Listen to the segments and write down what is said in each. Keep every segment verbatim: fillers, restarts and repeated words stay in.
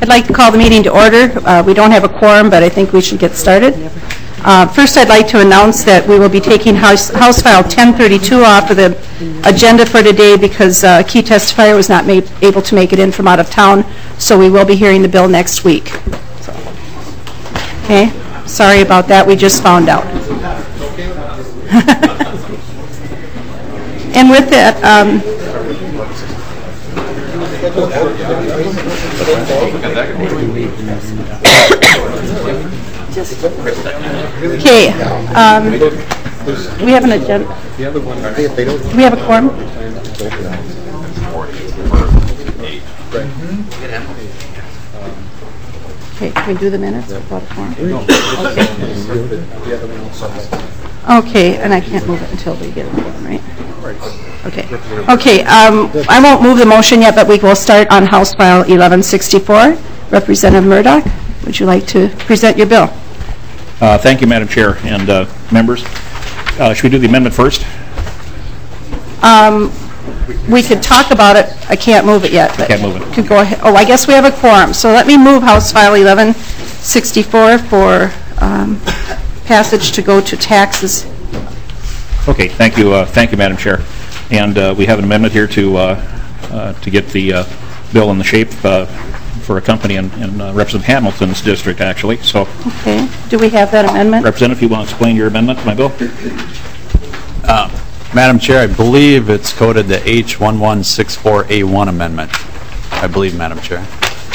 I'd like to call the meeting to order. Uh, we don't have a quorum, but I think we should get started. Uh, first, I'd like to announce that we will be taking House, House File ten thirty-two off of the agenda for today because uh, a key testifier was not made, able to make it in from out of town, so we will be hearing the bill next week. So, okay, sorry about that. We just found out. And with that, um, okay, um, we have an agenda. Do we have a quorum? Okay, can we do the minutes without a quorum? Okay. Okay, and I can't move it until we get a quorum, right? Okay. Okay. Um, I won't move the motion yet, but we will start on House File eleven sixty-four. Representative Murdoch, would you like to present your bill? Uh, thank you, Madam Chair and uh, members. Uh, should we do the amendment first? Um, we could talk about it. I can't move it yet. But can't move it. Could go ahead. Oh, I guess we have a quorum. So let me move House File eleven sixty-four for um, passage to go to taxes. Okay. Thank you. Uh, thank you, Madam Chair. And uh, we have an amendment here to uh, uh, to get the uh, bill in the shape uh, for a company in, in uh, Representative Hamilton's district, actually. So, okay. Do we have that amendment? Representative, you want to explain your amendment to my bill? Uh, Madam Chair, I believe it's coded the H one one six four A one amendment. I believe, Madam Chair.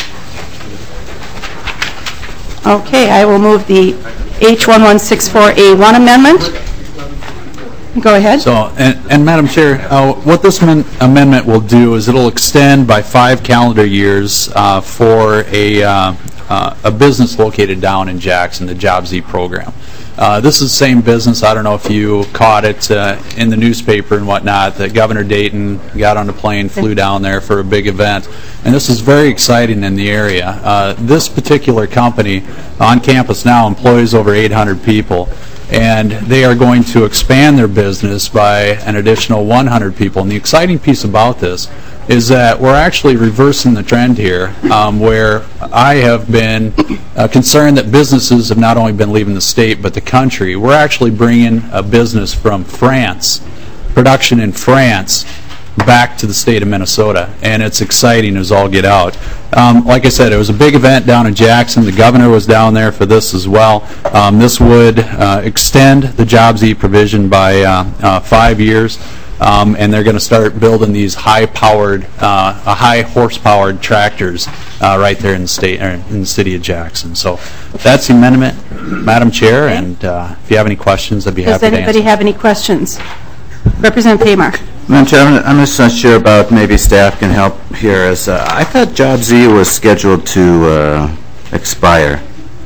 Okay, I will move the H one one six four A one amendment. Go ahead. So, and, and Madam Chair, uh, what this amend amendment will do is it'll extend by five calendar years uh, for a uh, uh, a business located down in Jackson, the JobZ program. Uh, this is the same business. I don't know if you caught it uh, in the newspaper and whatnot, that Governor Dayton got on a plane, flew down there for a big event. And this is very exciting in the area. Uh, this particular company on campus now employs over eight hundred people. And they are going to expand their business by an additional one hundred people. And the exciting piece about this is that we're actually reversing the trend here, um, where I have been uh, concerned that businesses have not only been leaving the state, but the country. We're actually bringing a business from France, production in France, back to the state of Minnesota, and it's exciting as all get out. Um, like I said, it was a big event down in Jackson. The governor was down there for this as well. Um, this would uh, extend the JobZ provision by uh, uh, five years, um, and they're going to start building these high-powered, uh, high-horsepowered tractors uh, right there in the state, or in the city of Jackson. So that's the amendment, Madam Chair, okay. And uh, if you have any questions, I'd be Does happy to answer. Does anybody have any questions? Representative Paymar. Madam Chair, I'm just not sure about, maybe staff can help here. As uh, I thought JobZ was scheduled to uh, expire.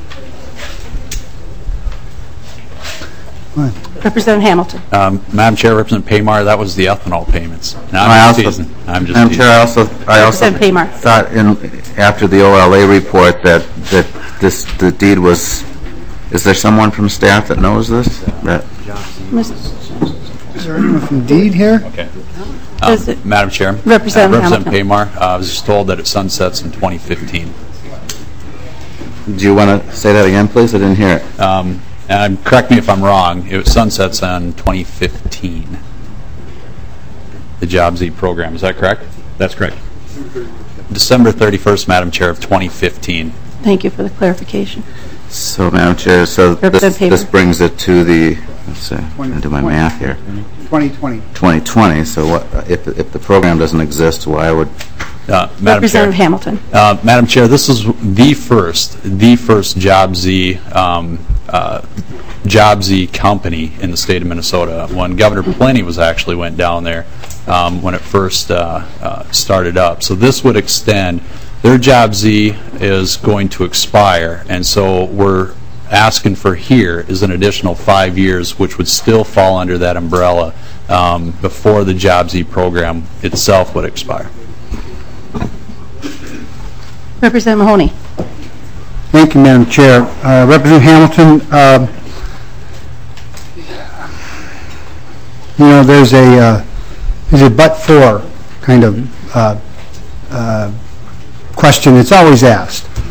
Representative Hamilton. Um, Madam Chair, Representative Paymar, that was the ethanol payments. No, I'm I just also, teasing. I'm just Madam teasing. Chair, I also, I also Representative Paymar. thought in, after the O L A report that that this the deed was. Is there someone from staff that knows this? That, Is there anyone from Deed here? Okay. Does Um, it- Madam Chair, Representative uh, Representative Hamilton. Paymar, uh, I was just told that it sunsets in twenty fifteen. do you want to say that again, please? I didn't hear it. Um, and correct me if I'm wrong, it sunsets on twenty fifteen. The JobZ program, is that correct? That's correct. December thirty-first, Madam Chair, of twenty fifteen. Thank you for the clarification. So, Madam Chair, so this, Representative this Paymar. brings it to the. Let's see. I'm going to do my math here. twenty twenty. twenty twenty. So, what if if the program doesn't exist? Why would? Uh, Madam Chair. Representative Hamilton. Uh, Madam Chair, this is the first, the first JobZ, um, uh, JobZ company in the state of Minnesota. When Governor Plenty was actually went down there um, when it first uh, uh, started up. So this would extend. Their JobZ is going to expire, and so we're asking for here is an additional five years, which would still fall under that umbrella um, before the JobZ program itself would expire. Representative Mahoney. Thank you, Madam Chair. Uh, Representative Hamilton, uh, you know, there's a uh, there's a but-for kind of uh, uh, question that's always asked.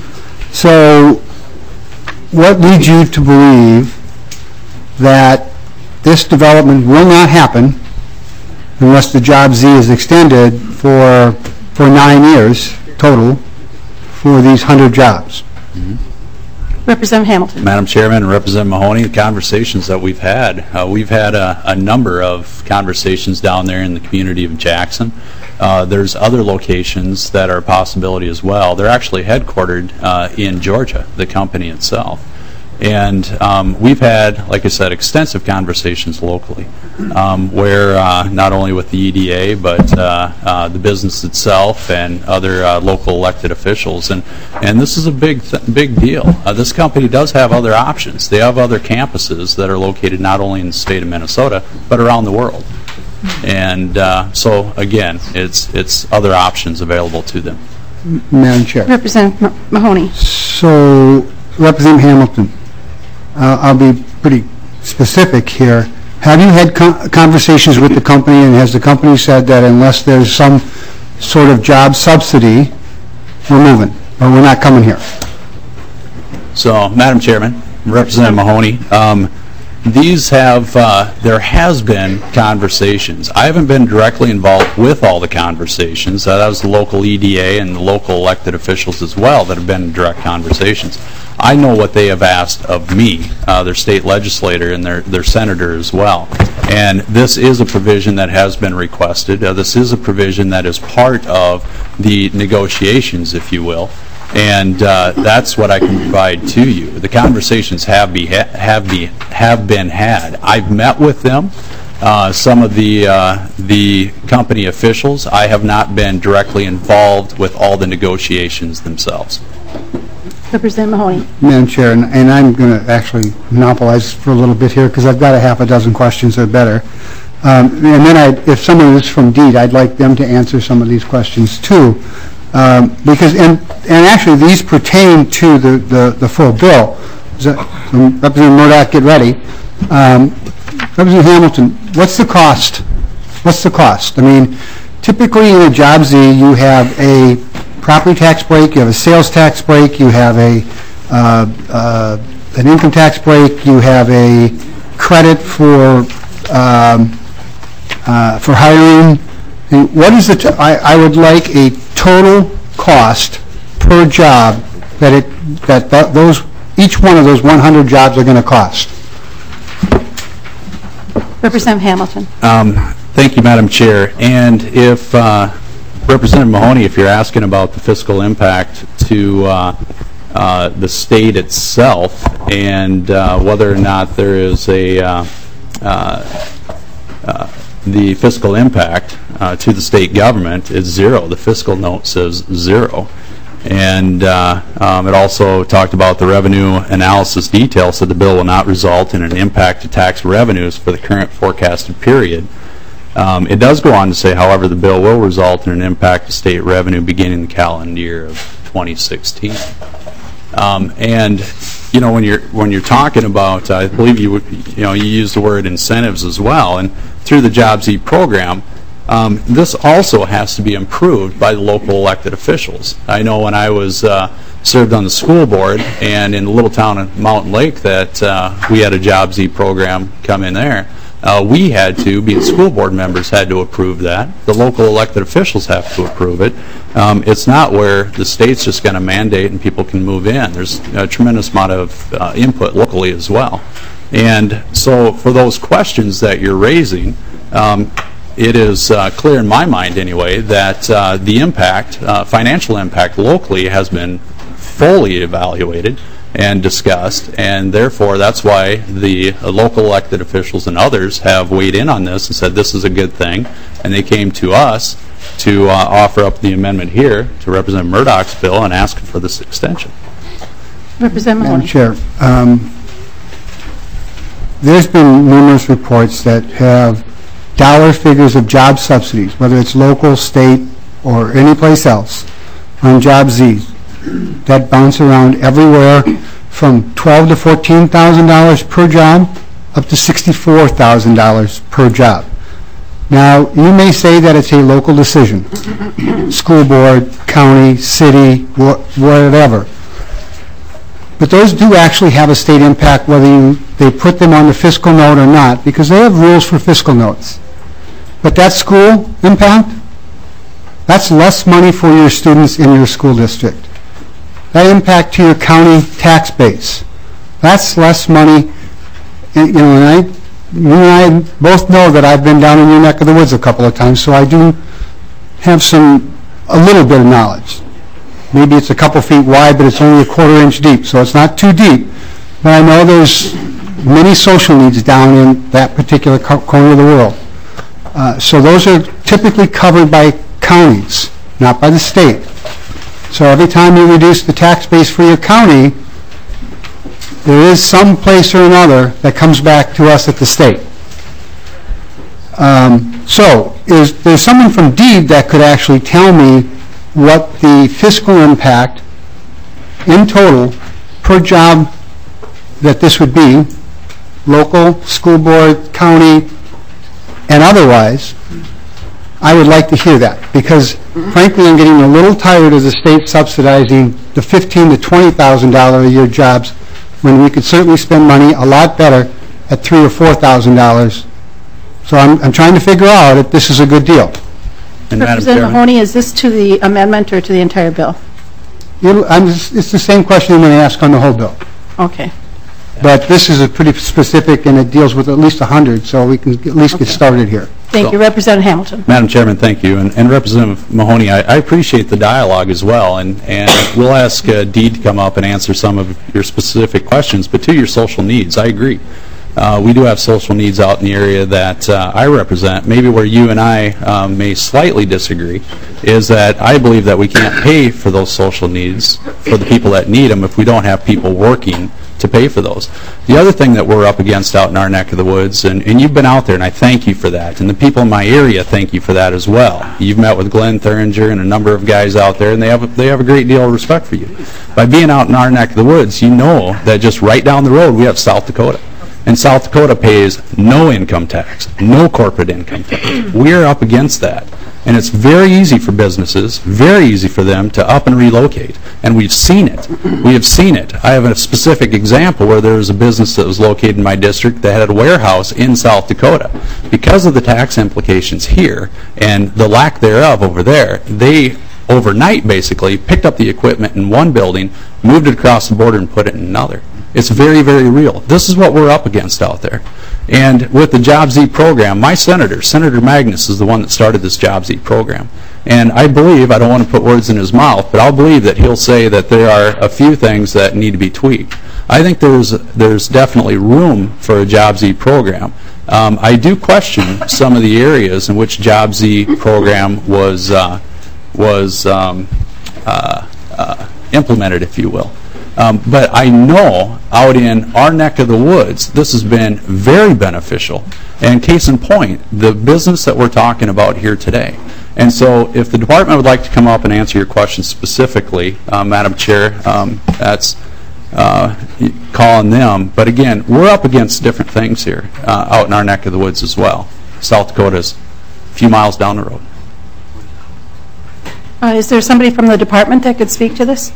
So what leads you to believe that this development will not happen unless the Job Z is extended for, for nine years total for these one hundred jobs? Representative Hamilton. Madam Chairman and Representative Mahoney, the conversations that we've had, uh, we've had a, a number of conversations down there in the community of Jackson. Uh, there's other locations that are a possibility as well. They're actually headquartered uh, in Georgia, the company itself. And um, we've had, like I said, extensive conversations locally, um, where uh, not only with the E D A, but uh, uh, the business itself and other uh, local elected officials. And, and this is a big, th big deal. Uh, this company does have other options. They have other campuses that are located not only in the state of Minnesota, but around the world. And uh, so, again, it's, it's other options available to them. Madam Chair. Representative Mahoney. So, Representative Hamilton, uh, I'll be pretty specific here. Have you had con conversations with the company, and has the company said that unless there's some sort of job subsidy, we're moving, or we're not coming here? So, Madam Chairman, Representative Mahoney, um, these have, uh, there has been conversations. I haven't been directly involved with all the conversations. Uh, that was the local E D A and the local elected officials as well that have been in direct conversations. I know what they have asked of me, uh, their state legislator and their, their senator as well. And this is a provision that has been requested. Uh, this is a provision that is part of the negotiations, if you will. And uh, that's what I can provide to you. The conversations have be ha have be have been had. I've met with them, uh, some of the uh, the company officials. I have not been directly involved with all the negotiations themselves. Representative Mahoney. Madam Chair, and, and I'm going to actually monopolize for a little bit here because I've got a half a dozen questions or better. Um, and then, I, if someone is from DEED, I'd like them to answer some of these questions too. Um, because, and, and actually these pertain to the, the, the full bill. So, so Representative Murdoch, get ready. Um, Representative Hamilton, what's the cost? What's the cost? I mean, typically in a Job Z, you have a property tax break, you have a sales tax break, you have a uh, uh, an income tax break, you have a credit for um, uh, for hiring. And what is the? T I, I would like a total cost per job that it that, that those each one of those one hundred jobs are going to cost. Representative Hamilton. Um, thank you, Madam Chair. And if uh, Representative Mahoney, if you're asking about the fiscal impact to uh, uh, the state itself and uh, whether or not there is a uh, uh, uh, the fiscal impact uh, to the state government is zero. The fiscal note says zero. And uh, um, it also talked about the revenue analysis detail, so the bill will not result in an impact to tax revenues for the current forecasted period. Um, it does go on to say, however, the bill will result in an impact to state revenue beginning the calendar year of twenty sixteen. Um, and you know, when you're when you're talking about, uh, I believe you would, you know, you used the word incentives as well, and through the Job Z program, um, this also has to be improved by the local elected officials. I know when I was uh, served on the school board and in the little town of Mountain Lake that uh, we had a Job Z program come in there. Uh, we had to, being school board members, had to approve that. The local elected officials have to approve it. Um, it's not where the state's just going to mandate and people can move in. There's a tremendous amount of uh, input locally as well. And so for those questions that you're raising, um, it is uh, clear in my mind anyway that uh, the impact, uh, financial impact locally has been fully evaluated and discussed, and therefore that's why the uh, local elected officials and others have weighed in on this and said this is a good thing, and they came to us to uh, offer up the amendment here to Representative Murdoch's bill and ask for this extension. Representative Mahoney. Madam Chair, um, there's been numerous reports that have dollar figures of job subsidies, whether it's local, state, or any place else, on Job Z's that bounce around everywhere from twelve to fourteen thousand dollars per job up to sixty-four thousand dollars per job. Now, you may say that it's a local decision, school board, county, city, wh whatever. But those do actually have a state impact whether you, they put them on the fiscal note or not, because they have rules for fiscal notes. But that school impact, that's less money for your students in your school district. That impact to your county tax base, that's less money. You know, and I, you and I both know that I've been down in your neck of the woods a couple of times, so I do have some, a little bit of knowledge. Maybe it's a couple feet wide, but it's only a quarter inch deep, so it's not too deep. But I know there's many social needs down in that particular co corner of the world. Uh, so those are typically covered by counties, not by the state. So every time you reduce the tax base for your county, there is some place or another that comes back to us at the state. Um, so is there someone from DEED that could actually tell me what the fiscal impact in total per job that this would be, local, school board, county, and otherwise? I would like to hear that, because frankly I'm getting a little tired of the state subsidizing the fifteen thousand to twenty thousand dollars a year jobs when we could certainly spend money a lot better at three thousand or four thousand dollars. So I'm, I'm trying to figure out if this is a good deal. And Madam Representative Chairman, Mahoney, is this to the amendment or to the entire bill? It'll, I'm just, it's the same question I'm going to ask on the whole bill. Okay. But this is a pretty specific, and it deals with at least one hundred, so we can at least get started here. Thank you. Representative Hamilton. Madam Chairman, thank you. And, and Representative Mahoney, I, I appreciate the dialogue as well, and, and we'll ask uh, DEED to come up and answer some of your specific questions, but to your social needs, I agree. Uh, we do have social needs out in the area that uh, I represent. Maybe where you and I um, may slightly disagree is that I believe that we can't pay for those social needs for the people that need them if we don't have people working to pay for those. The other thing that we're up against out in our neck of the woods, and, and you've been out there, and I thank you for that, and the people in my area thank you for that as well. You've met with Glenn Thuringer and a number of guys out there, and they have a, they have a great deal of respect for you. By being out in our neck of the woods, you know that just right down the road we have South Dakota. And South Dakota pays no income tax, no corporate income tax. We're up against that. And it's very easy for businesses, very easy for them to up and relocate. And we've seen it. We have seen it. I have a specific example where there was a business that was located in my district that had a warehouse in South Dakota. Because of the tax implications here and the lack thereof over there, they overnight basically picked up the equipment in one building, moved it across the border, and put it in another. It's very, very real. This is what we're up against out there. And with the JobZ program, my senator, Senator Magnus, is the one that started this JobZ program. And I believe, I don't want to put words in his mouth, but I'll believe that he'll say that there are a few things that need to be tweaked. I think there's, there's definitely room for a JobZ program. Um, I do question some of the areas in which JobZ program was, uh, was um, uh, uh, implemented, if you will. Um, but I know out in our neck of the woods, this has been very beneficial. And case in point, the business that we're talking about here today. And so if the department would like to come up and answer your question specifically, uh, Madam Chair, um, that's uh, calling them. But again, we're up against different things here uh, out in our neck of the woods as well. South Dakota's a few miles down the road. Uh, is there somebody from the department that could speak to this?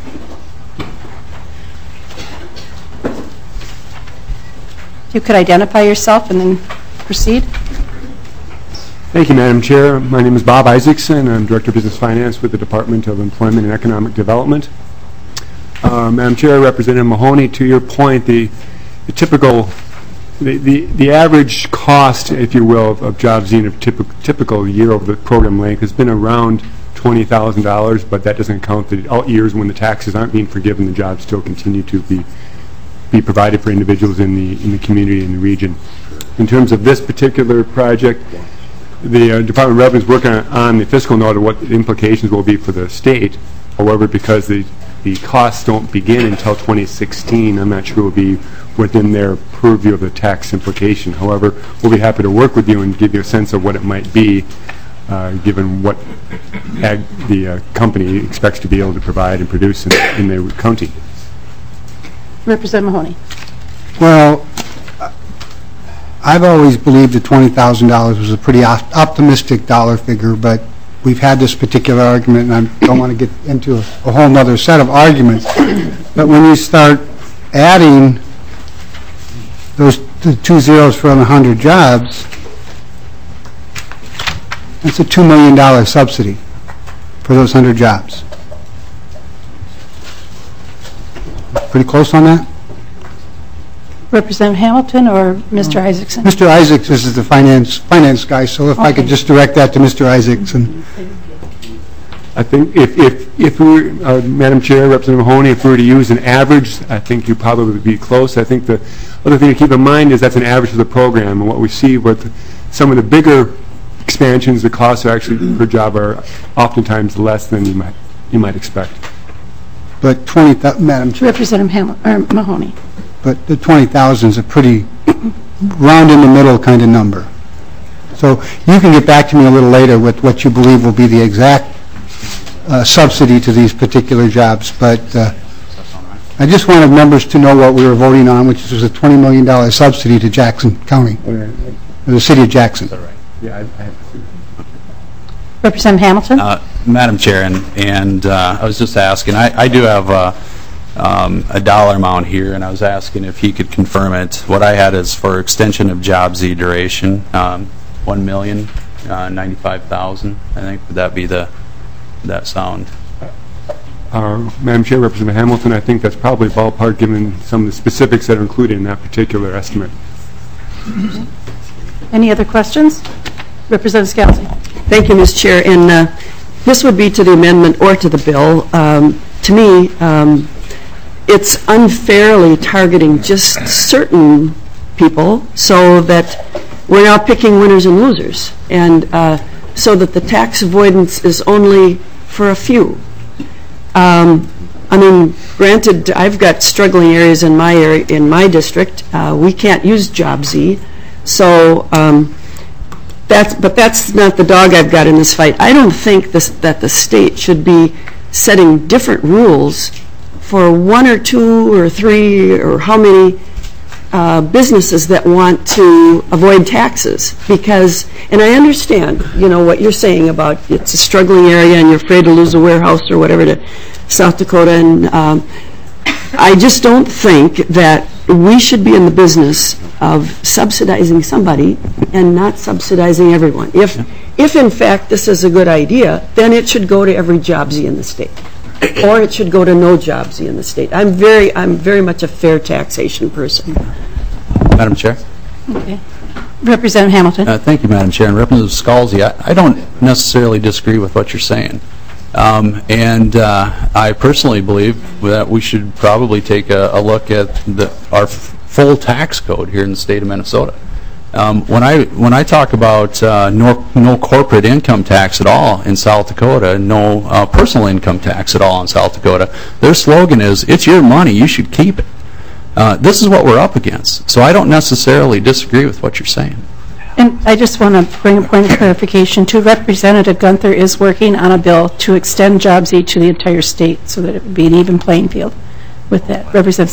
If you could identify yourself and then proceed. Thank you, Madam Chair. My name is Bob Isaacson. I'm Director of Business Finance with the Department of Employment and Economic Development. Uh, Madam Chair, Representative Mahoney, to your point, the, the typical, the, the, the average cost, if you will, of, of JobZ in a typical, typical year over the program length has been around twenty thousand dollars, but that doesn't count the all years when the taxes aren't being forgiven. The jobs still continue to be be provided for individuals in the in the community in the region. In terms of this particular project, the uh, Department of Revenue is working on, on the fiscal note of what the implications will be for the state. However, because the the costs don't begin until twenty sixteen, I'm not sure it will be within their purview of the tax implication. However, we'll be happy to work with you and give you a sense of what it might be, uh, given what ag the uh, company expects to be able to provide and produce in, in their county. Representative Mahoney. Well, I've always believed that twenty thousand dollars was a pretty op optimistic dollar figure, but we've had this particular argument, and I don't want to get into a, a whole other set of arguments. But when you start adding those the two zeros for one hundred jobs, that's a two million dollar subsidy for those one hundred jobs. Pretty close on that? Representative Hamilton or Mister Isaacson? Mister Isaacson is the finance finance guy, so if I could Okay. just direct that to Mister Isaacson. I think if, if, if we were, uh, Madam Chair, Representative Mahoney, if we were to use an average, I think you'd probably be close. I think the other thing to keep in mind is that's an average for the program, and what we see with some of the bigger expansions, the costs are actually per job are oftentimes less than you might, you might expect. But twenty, Madam Chair, Representative Hamil- or Mahoney. but the twenty thousand is a pretty round in the middle kind of number. So you can get back to me a little later with what you believe will be the exact uh, subsidy to these particular jobs, but uh, I just wanted members to know what we were voting on, which was a twenty million dollar subsidy to Jackson County, or the city of Jackson. Yeah, I, I have Representative Hamilton? Uh, Madam Chair, and, and uh, I was just asking, I, I do have uh, um, a dollar amount here, and I was asking if he could confirm it. What I had is for extension of Job Z duration, um, one million ninety-five thousand. I think would that be the that sound? Uh, Madam Chair, Representative Hamilton, I think that's probably ballpark given some of the specifics that are included in that particular estimate. Any other questions? Representative Scalzi? Thank you, Miz Chair. And uh, this would be to the amendment or to the bill. Um, to me, um, it's unfairly targeting just certain people so that we're now picking winners and losers, and uh, so that the tax avoidance is only for a few. Um, I mean, granted, I've got struggling areas in my area, in my district. Uh, we can't use Job Z, so um, that's. But that's not the dog I've got in this fight. I don't think this, that the state should be setting different rules for one or two or three or how many uh, businesses that want to avoid taxes. Because, and I understand, you know, what you're saying about it's a struggling area and you're afraid to lose a warehouse or whatever to South Dakota, and um, I just don't think that we should be in the business of subsidizing somebody and not subsidizing everyone. If, if in fact this is a good idea, then it should go to every Job Z in the state, or it should go to no Job Z in the state. I'm very, I'm very much a fair taxation person. Madam Chair? Okay. Representative Hamilton? Uh, thank you, Madam Chair. And Representative Scalzi, I, I don't necessarily disagree with what you're saying. Um, and uh, I personally believe that we should probably take a, a look at the, our f full tax code here in the state of Minnesota. Um, when I when I talk about uh, no, no corporate income tax at all in South Dakota, no uh, personal income tax at all in South Dakota, their slogan is, "It's your money, you should keep it." Uh, this is what we're up against. So I don't necessarily disagree with what you're saying. And I just want to bring a point of clarification too. Representative Gunther is working on a bill to extend Job Z to the entire state so that it would be an even playing field with that. Representative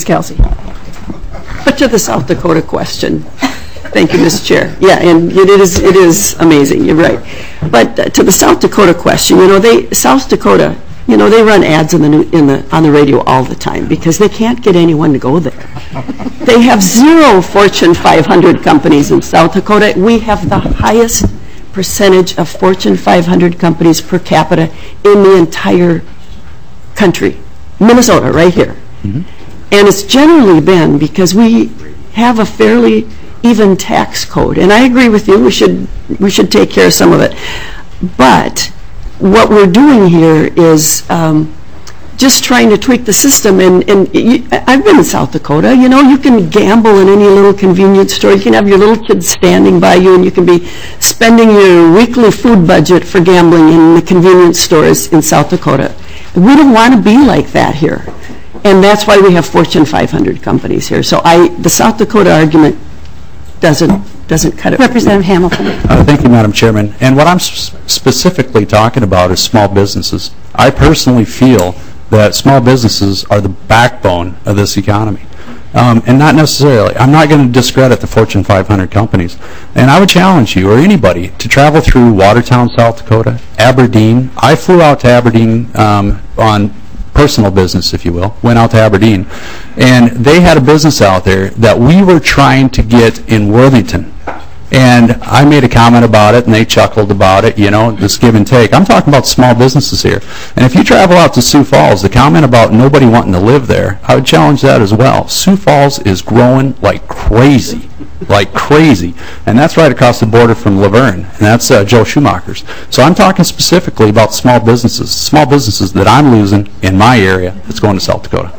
Scalzi. But to the South Dakota question, thank you, Miz Chair. Yeah, and it is it is amazing. You're right. But uh, to the South Dakota question, you know, they South Dakota, you know, they run ads in the new, in the on the radio all the time because they can't get anyone to go there. They have zero Fortune five hundred companies in South Dakota. We have the highest percentage of Fortune five hundred companies per capita in the entire country. Minnesota, right here. Mm-hmm. And it's generally been because we have a fairly even tax code. And I agree with you, we should, we should take care of some of it. But what we're doing here is um, just trying to tweak the system. And, and you, I've been in South Dakota. You know, you can gamble in any little convenience store. You can have your little kids standing by you, and you can be spending your weekly food budget for gambling in the convenience stores in South Dakota. We don't want to be like that here. And that's why we have Fortune five hundred companies here. So I, the South Dakota argument doesn't doesn't cut it. Representative Hamilton. Uh, thank you, Madam Chairman. And what I'm s specifically talking about is small businesses. I personally feel that small businesses are the backbone of this economy. Um, and not necessarily. I'm not going to discredit the Fortune five hundred companies. And I would challenge you or anybody to travel through Watertown, South Dakota, Aberdeen. I flew out to Aberdeen um, on personal business, if you will, went out to Aberdeen, and they had a business out there that we were trying to get in Worthington. And I made a comment about it, and they chuckled about it, you know, this give and take. I'm talking about small businesses here. And if you travel out to Sioux Falls, the comment about nobody wanting to live there, I would challenge that as well. Sioux Falls is growing like crazy, like crazy. And that's right across the border from Laverne, and that's uh, Joe Schumacher's. So I'm talking specifically about small businesses, small businesses that I'm losing in my area that's going to South Dakota.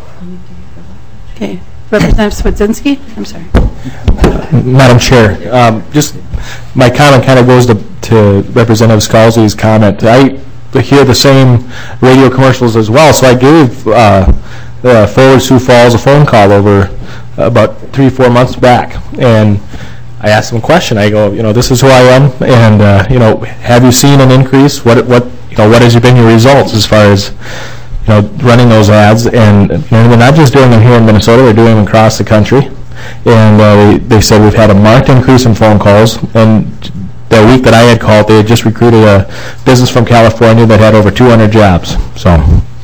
Okay. Representative Swedzinski? I'm sorry. Madam Chair, um, just my comment kind of goes to, to Representative Scalzi's comment. I hear the same radio commercials as well, so I gave uh, uh, Forward Sioux Falls a phone call over about three, four months back, and I asked them a question. I go, you know, this is who I am, and uh, you know, have you seen an increase? What, what, you know, what has been your results as far as, you know, running those ads? And you know, we're not just doing them here in Minnesota; we're doing them across the country. And uh, they, they said we've had a marked increase in phone calls. And the week that I had called, they had just recruited a business from California that had over two hundred jobs. So,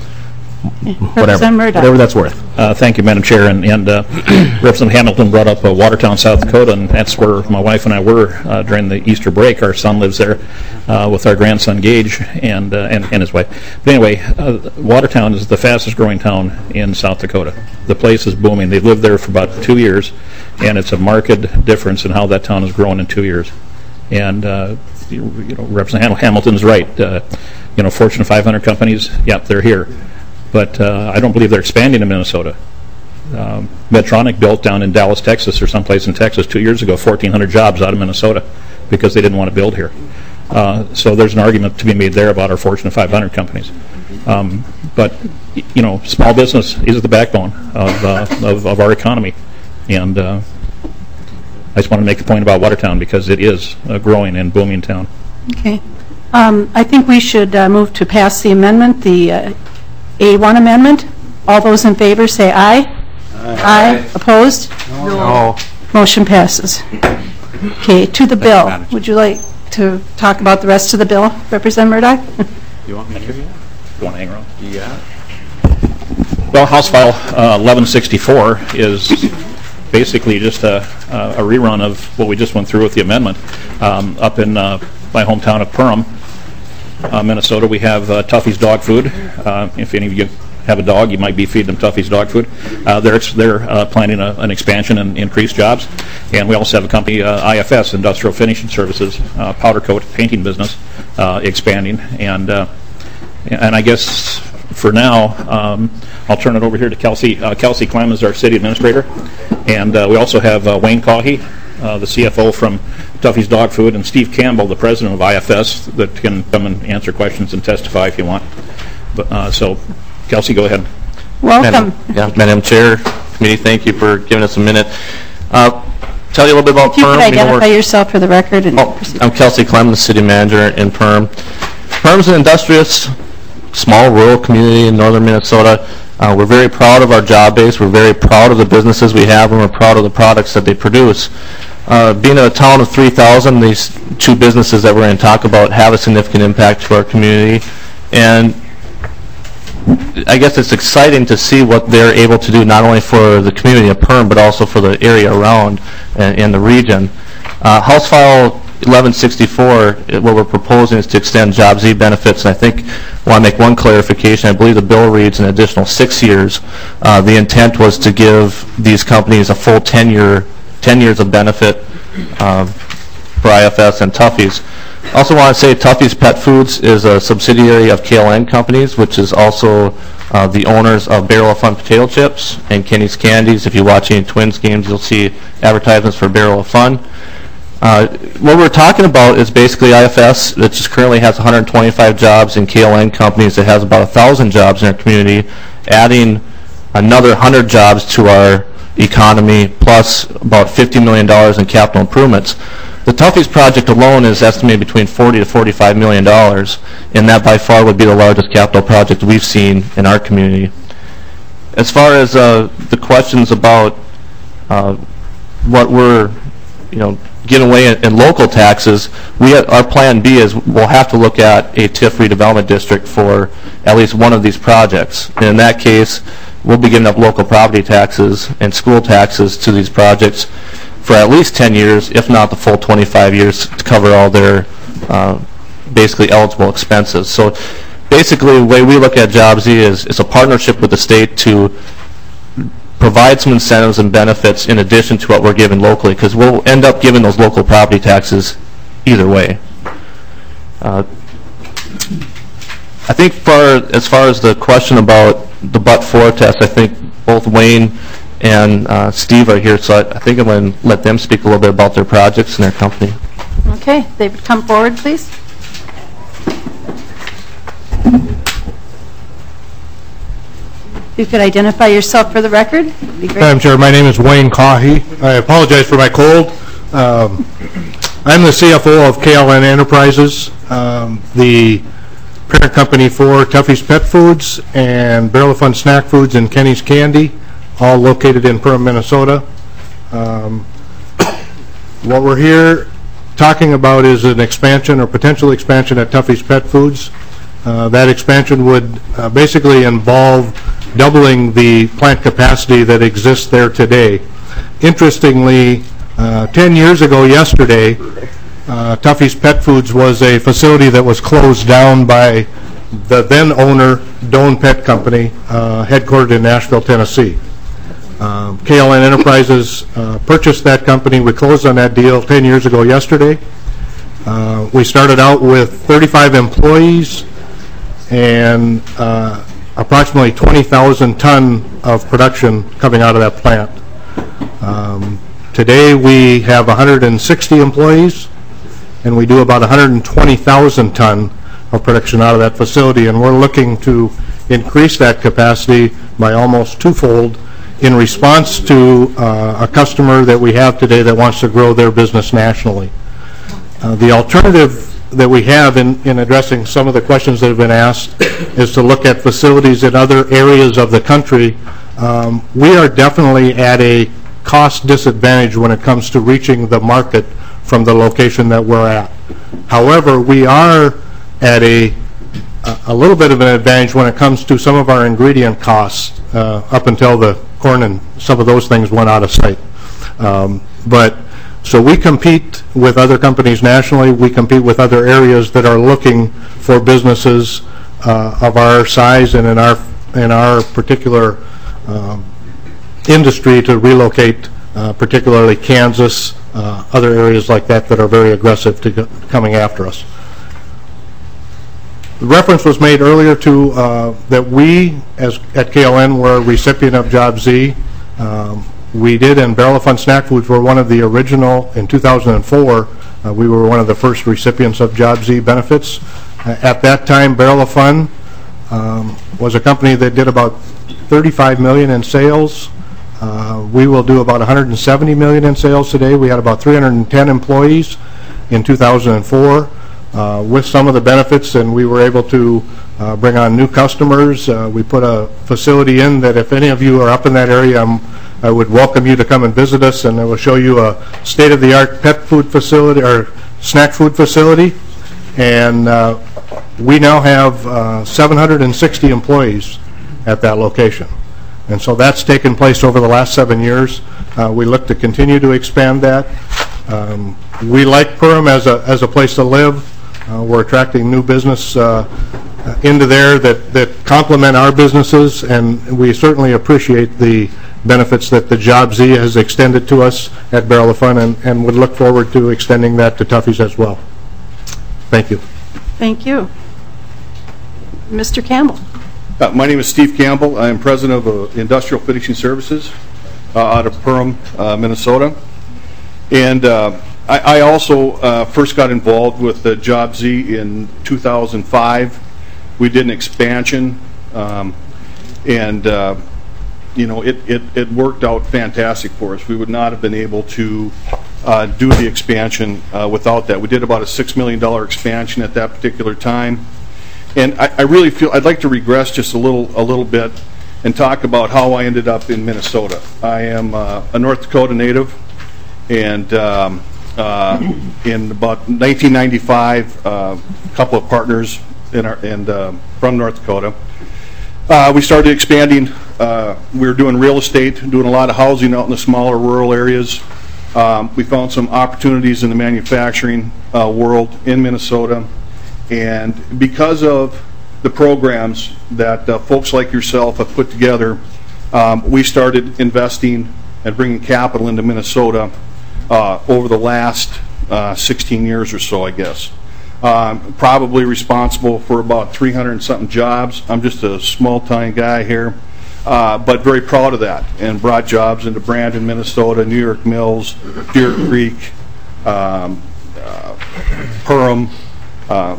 whatever, whatever that's worth. Uh, thank you, Madam Chair. And, and uh, Representative Hamilton brought up uh, Watertown, South Dakota, and that's where my wife and I were uh, during the Easter break. Our son lives there uh, with our grandson Gage and uh, and, and his wife. But anyway, uh, Watertown is the fastest growing town in South Dakota. The place is booming. They've lived there for about two years, and it's a marked difference in how that town has grown in two years. And uh, you, you know, Representative Hamilton's right. Uh, you know, Fortune five hundred companies, yep, they're here. But uh, I don't believe they're expanding in Minnesota. Um, Medtronic built down in Dallas, Texas, or someplace in Texas two years ago, fourteen hundred jobs out of Minnesota because they didn't want to build here. Uh, so there's an argument to be made there about our Fortune five hundred companies. Um, but, you know, small business is the backbone of, uh, of, of our economy. And uh, I just want to make the point about Watertown because it is a growing and booming town. Okay. Um, I think we should uh, move to pass the amendment, the uh, A one amendment. All those in favor say aye. Aye. Aye. Opposed? No. Motion passes. Okay, to the bill. Would you like to talk about the rest of the bill, Representative Murdoch? You want me to? You want to hang around? Yeah. Well, House File uh, eleven sixty-four is basically just a, a rerun of what we just went through with the amendment. Um, up in uh, my hometown of Perham, uh, Minnesota, we have uh, Tuffy's Dog Food. Uh, if any of you have a dog, you might be feeding them Tuffy's Dog Food. Uh, they're they're uh, planning a, an expansion and increased jobs. And we also have a company, uh, I F S, Industrial Finishing Services, uh, powder coat painting business, uh, expanding. And uh, and I guess for now, um, I'll turn it over here to Kelsey. Uh, Kelsey Clem is our city administrator. And uh, we also have uh, Wayne Caughey, uh, the C F O from Tuffy's Dog Food, and Steve Campbell, the president of I F S, that can come and answer questions and testify if you want. But, uh, so, Kelsey, go ahead. Welcome. Madam, yeah, Madam Chair, committee, thank you for giving us a minute. Uh, tell you a little bit about If you Perham. could identify you know, yourself for the record. And oh, I'm Kelsey Clem, the city manager in Perham. Perham's an industrious, small rural community in northern Minnesota. Uh, we're very proud of our job base. We're very proud of the businesses we have, and we're proud of the products that they produce. Uh, being a town of three thousand, these two businesses that we're going to talk about have a significant impact to our community. And I guess it's exciting to see what they're able to do, not only for the community of Perham, but also for the area around and, and the region. Uh, House File eleven sixty-four, what we're proposing is to extend Job Z benefits, and I think I want to make one clarification. I believe the bill reads an additional six years. Uh, the intent was to give these companies a full ten year, ten years of benefit uh, for I F S and Tuffy's. I also want to say Tuffy's Pet Foods is a subsidiary of K L N Companies, which is also uh, the owners of Barrel of Fun potato chips and Kenny's Candies. If you watch any Twins games, you'll see advertisements for Barrel of Fun. Uh, what we're talking about is basically I F S that just currently has one hundred twenty-five jobs, and K L N Companies that has about one thousand jobs in our community, adding another one hundred jobs to our economy, plus about fifty million dollars in capital improvements. The Tuffy's project alone is estimated between forty to forty-five million dollars, and that by far would be the largest capital project we've seen in our community. As far as uh, the questions about uh, what we're you know, get away in, in local taxes, we our plan B is we'll have to look at a T I F redevelopment district for at least one of these projects. And in that case, we'll be giving up local property taxes and school taxes to these projects for at least ten years, if not the full twenty-five years, to cover all their uh, basically eligible expenses. So basically, the way we look at Job Z is it's a partnership with the state to provide some incentives and benefits in addition to what we're giving locally, because we'll end up giving those local property taxes either way. Uh, I think for as far as the question about the but-for test, I think both Wayne and uh, Steve are here, so I, I think I'm going to let them speak a little bit about their projects and their company. Okay, David, come forward, please. If you could identify yourself for the record, it'd be great. Madam Chair, my name is Wayne Cahy. I apologize for my cold. Um, I'm the C F O of K L N Enterprises, um, the parent company for Tuffy's Pet Foods and Barrel of Fun Snack Foods and Kenny's Candy, all located in Perham, Minnesota. Um, what we're here talking about is an expansion or potential expansion at Tuffy's Pet Foods. Uh, that expansion would uh, basically involve doubling the plant capacity that exists there today. Interestingly, uh, ten years ago yesterday, uh, Tuffy's Pet Foods was a facility that was closed down by the then owner, Doan Pet Company, uh, headquartered in Nashville, Tennessee. Um, K L N Enterprises uh, purchased that company. We closed on that deal ten years ago yesterday. Uh, we started out with thirty-five employees and uh, approximately twenty thousand ton of production coming out of that plant. Um, today we have one hundred sixty employees, and we do about one hundred twenty thousand ton of production out of that facility, and we're looking to increase that capacity by almost twofold in response to uh, a customer that we have today that wants to grow their business nationally. Uh, the alternative that we have in, in addressing some of the questions that have been asked is to look at facilities in other areas of the country. Um, we are definitely at a cost disadvantage when it comes to reaching the market from the location that we're at. However, we are at a, a little bit of an advantage when it comes to some of our ingredient costs uh, up until the corn and some of those things went out of sight. Um, but So we compete with other companies nationally. We compete with other areas that are looking for businesses uh, of our size and in our in our particular um, industry to relocate, uh, particularly Kansas, uh, other areas like that that are very aggressive to go, coming after us. The reference was made earlier to uh, that we, as at K L N, were a recipient of Job Z. Um, We did, and Barrel of Fun Snack Foods were one of the original, in two thousand four, uh, we were one of the first recipients of Job Z benefits. Uh, at that time, Barrel of Fun um, was a company that did about thirty-five million dollars in sales. Uh, we will do about one hundred seventy million dollars in sales today. We had about three hundred ten employees in two thousand four. Uh, with some of the benefits, and we were able to uh, bring on new customers. Uh, we put a facility in that if any of you are up in that area, I'm I would welcome you to come and visit us, and I will show you a state-of-the-art pet food facility or snack food facility. And uh, we now have uh, seven hundred sixty employees at that location. And so that's taken place over the last seven years. Uh, we look to continue to expand that. Um, we like Perham as a, as a place to live. Uh, we're attracting new business uh, into there that, that complement our businesses, and we certainly appreciate the benefits that the Job Z has extended to us at Barrel of Fun, and, and would look forward to extending that to Tuffy's as well. Thank you. Thank you. Mister Campbell. Uh, my name is Steve Campbell. I am president of uh, Industrial Finishing Services uh, out of Perham, uh, Minnesota. And uh, I, I also uh, first got involved with the Job Z in two thousand five. We did an expansion, um, and uh, you know, it, it, it worked out fantastic for us. We would not have been able to uh, do the expansion uh, without that. We did about a six million dollar expansion at that particular time. And I, I really feel, I'd like to regress just a little, a little bit and talk about how I ended up in Minnesota. I am uh, a North Dakota native, And um, uh, in about nineteen ninety-five, uh, a couple of partners in our, and uh, from North Dakota, uh, we started expanding. Uh, we were doing real estate, doing a lot of housing out in the smaller rural areas. Um, we found some opportunities in the manufacturing uh, world in Minnesota. And because of the programs that uh, folks like yourself have put together, um, we started investing and bringing capital into Minnesota uh, over the last uh, sixteen years or so, I guess. Um, probably responsible for about three hundred and something jobs. I'm just a small-time guy here, uh, but very proud of that, and brought jobs into Brandon, Minnesota, New York Mills, Deer Creek, um, uh, Perham, uh,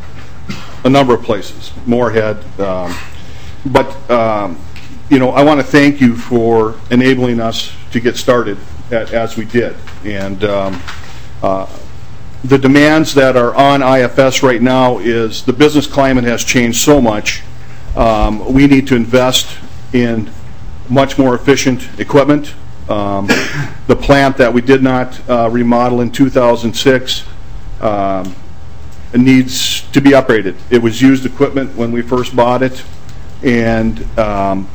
a number of places, Moorhead. Um, but, um, you know, I want to thank you for enabling us to get started at, as we did. And um, uh, the demands that are on I F S right now is the business climate has changed so much. Um, we need to invest in much more efficient equipment. Um, the plant that we did not uh, remodel in two thousand six um, needs to be upgraded. It was used equipment when we first bought it, and um,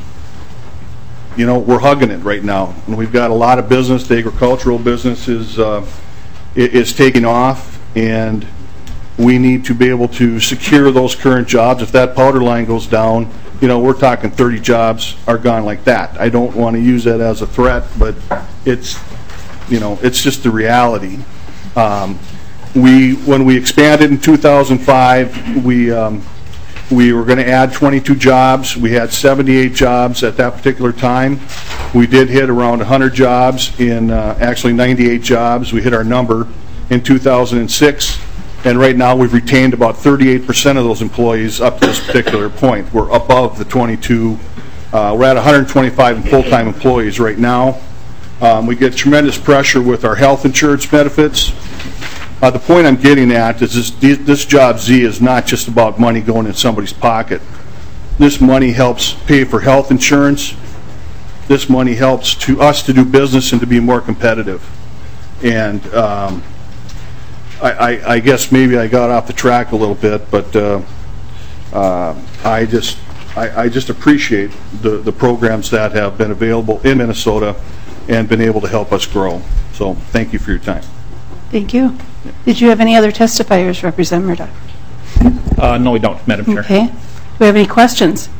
you know, we're hugging it right now. And we've got a lot of business. The agricultural business is uh, is taking off, and we need to be able to secure those current jobs. If that powder line goes down, you know, we're talking thirty jobs are gone like that. I don't want to use that as a threat, but it's, you know, it's just the reality. Um, we, when we expanded in two thousand five, we um, we were going to add twenty-two jobs. We had seventy-eight jobs at that particular time. We did hit around one hundred jobs in, uh, actually ninety-eight jobs. We hit our number in two thousand six. And right now we've retained about thirty-eight percent of those employees up to this particular point. We're above the twenty-two. Uh, we're at one hundred twenty-five full-time employees right now. Um, we get tremendous pressure with our health insurance benefits. Uh, the point I'm getting at is this, this Job Z is not just about money going in somebody's pocket. This money helps pay for health insurance. This money helps to us to do business and to be more competitive. And um, I, I, I guess maybe I got off the track a little bit, but uh, uh, I just I, I just appreciate the, the programs that have been available in Minnesota and been able to help us grow. So thank you for your time. Thank you. Did you have any other testifiers, Representative Murdoch? Uh, no, we don't, Madam Chair. Okay. Do we have any questions?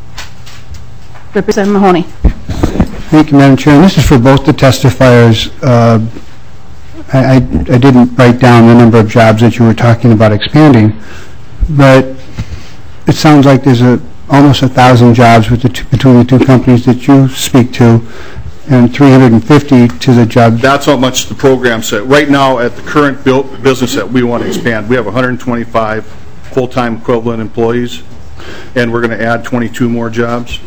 Representative Mahoney. Thank you, Madam Chair. And this is for both the testifiers. Uh, I, I, I didn't write down the number of jobs that you were talking about expanding, but it sounds like there's a, almost a thousand jobs with the two, between the two companies that you speak to, and three hundred fifty to the jobs. That's how much the program said. Right now, at the current built business that we want to expand, we have one hundred twenty-five full-time equivalent employees, and we're going to add twenty-two more jobs.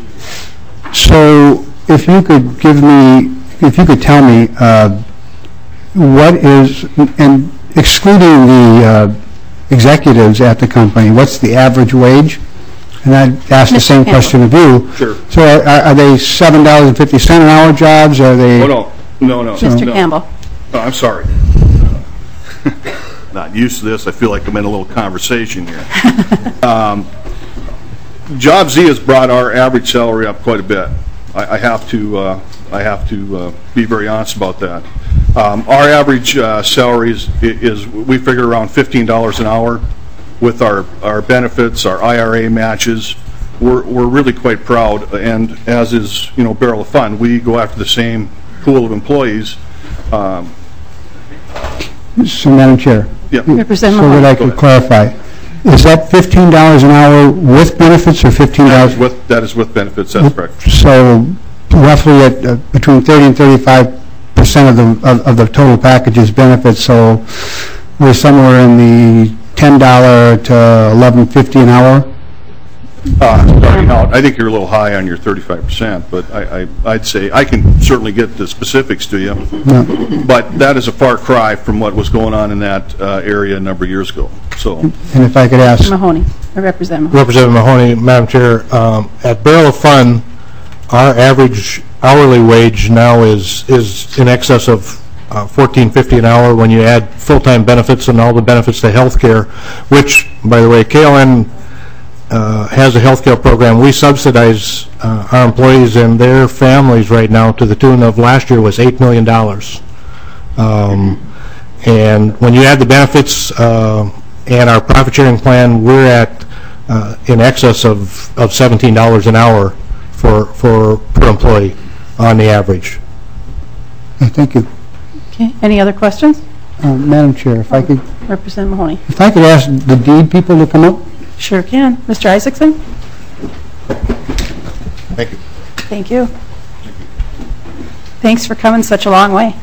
So, if you could give me, if you could tell me, uh, what is, and excluding the uh, executives at the company, what's the average wage? And I'd ask the same question of you. Sure. So are, are they seven dollars and fifty cents an hour jobs? Are they? Oh, no. No, no. Mister No. Campbell. Oh, I'm sorry. Not used to this. I feel like I'm in a little conversation here. um, Job Z has brought our average salary up quite a bit. I, I have to, uh, I have to uh, be very honest about that. Um, our average uh, salary is, is, we figure around fifteen dollars an hour. With our, our benefits, our I R A matches, we're, we're really quite proud, and as is, you know, Barrel of Fun, we go after the same pool of employees. Um, So, Madam Chair. Yeah. Representative So that I Go could ahead. clarify, is that fifteen dollars an hour with benefits or fifteen That dollars? is with, that is with benefits, that's correct. So roughly at uh, between thirty and thirty-five percent of the of, of the total package is benefits. So we're somewhere in the ten dollars to eleven fifty an hour. Uh, starting out, I think you're a little high on your thirty-five percent, but I, I, I'd say I can certainly get the specifics to you. No. But that is a far cry from what was going on in that uh, area a number of years ago. So, And if I could ask, Mahoney, or Representative Mahoney. Representative Mahoney, Madam Chair, um, at Barrel of Fun, our average hourly wage now is is in excess of uh, fourteen fifty an hour when you add full-time benefits and all the benefits to health care, which, by the way, K L N uh, has a health care program. We subsidize uh, our employees and their families right now to the tune of, last year was eight million dollars. Um, and when you add the benefits uh, and our profit sharing plan, we're at uh, in excess of, of seventeen dollars an hour for, for per employee on the average. Okay, thank you. Okay, any other questions? Uh, Madam Chair, if I could, Representative Mahoney. if I could ask the deed people to come up? Sure can. Mister Isaacson? Thank you. Thank you. Thanks for coming such a long way.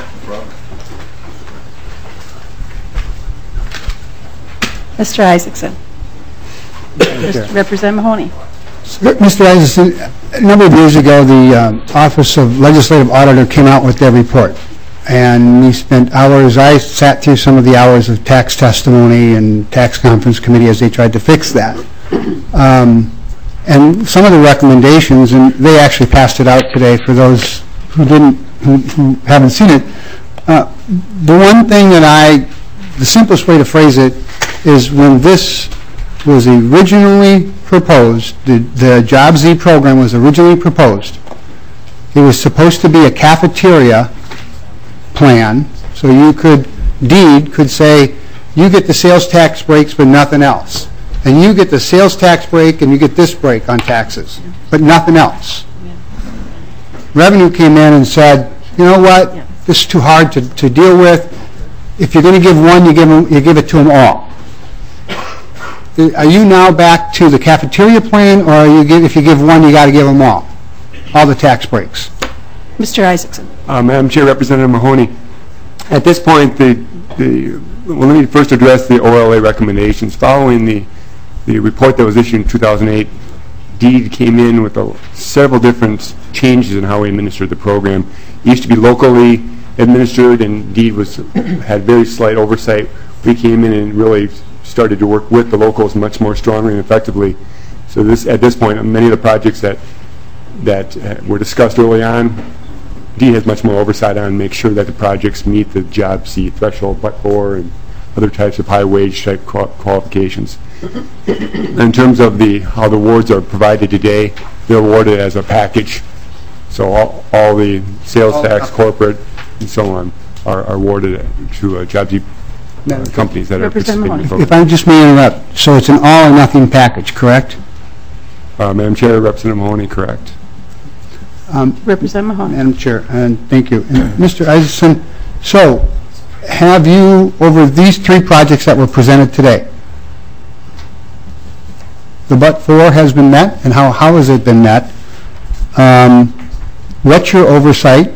Mister Isaacson. Representative Mahoney. Mister Isaacson, a number of years ago, the um, Office of Legislative Auditor came out with their report, and we spent hours, I sat through some of the hours of tax testimony and tax conference committee as they tried to fix that. Um, and some of the recommendations, and they actually passed it out today for those who didn't, who, who haven't seen it. Uh, the one thing that I, the simplest way to phrase it is, when this was originally proposed, the, the Job Z program was originally proposed, it was supposed to be a cafeteria plan, so you could, deed could say, you get the sales tax breaks but nothing else. And you get the sales tax break and you get this break on taxes, but nothing else. Revenue came in and said, you know what, this is too hard to, to deal with. If you're going to give one, you give, them, you give it to them all. Are you now back to the cafeteria plan, or are you give, if you give one, you got to give them all, all the tax breaks? Mister Isaacson. Uh, Madam Chair, Representative Mahoney, at this point, the, the well, let me first address the O L A recommendations. Following the, the report that was issued in two thousand eight, DEED came in with a, several different changes in how we administered the program. It used to be locally administered, and DEED was had very slight oversight. We came in and really started to work with the locals much more strongly and effectively. So this, at this point, many of the projects that that uh, were discussed early on, DEED has much more oversight on, make sure that the projects meet the Job C threshold, but for and other types of high wage type qual qualifications. In terms of the how the awards are provided today, they're awarded as a package. So all, all the sales tax, corporate, and so on are, are awarded to uh, Job Z Uh, companies that are participating in the program. If I just may interrupt, so it's an all or nothing package, correct? Uh, Madam Chair, Representative Mahoney, correct. Um, Representative Mahoney. Madam Chair, and thank you. And Mister Isaacson, so have you, over these three projects that were presented today, the but for has been met, and how, how has it been met? Um, what's your oversight?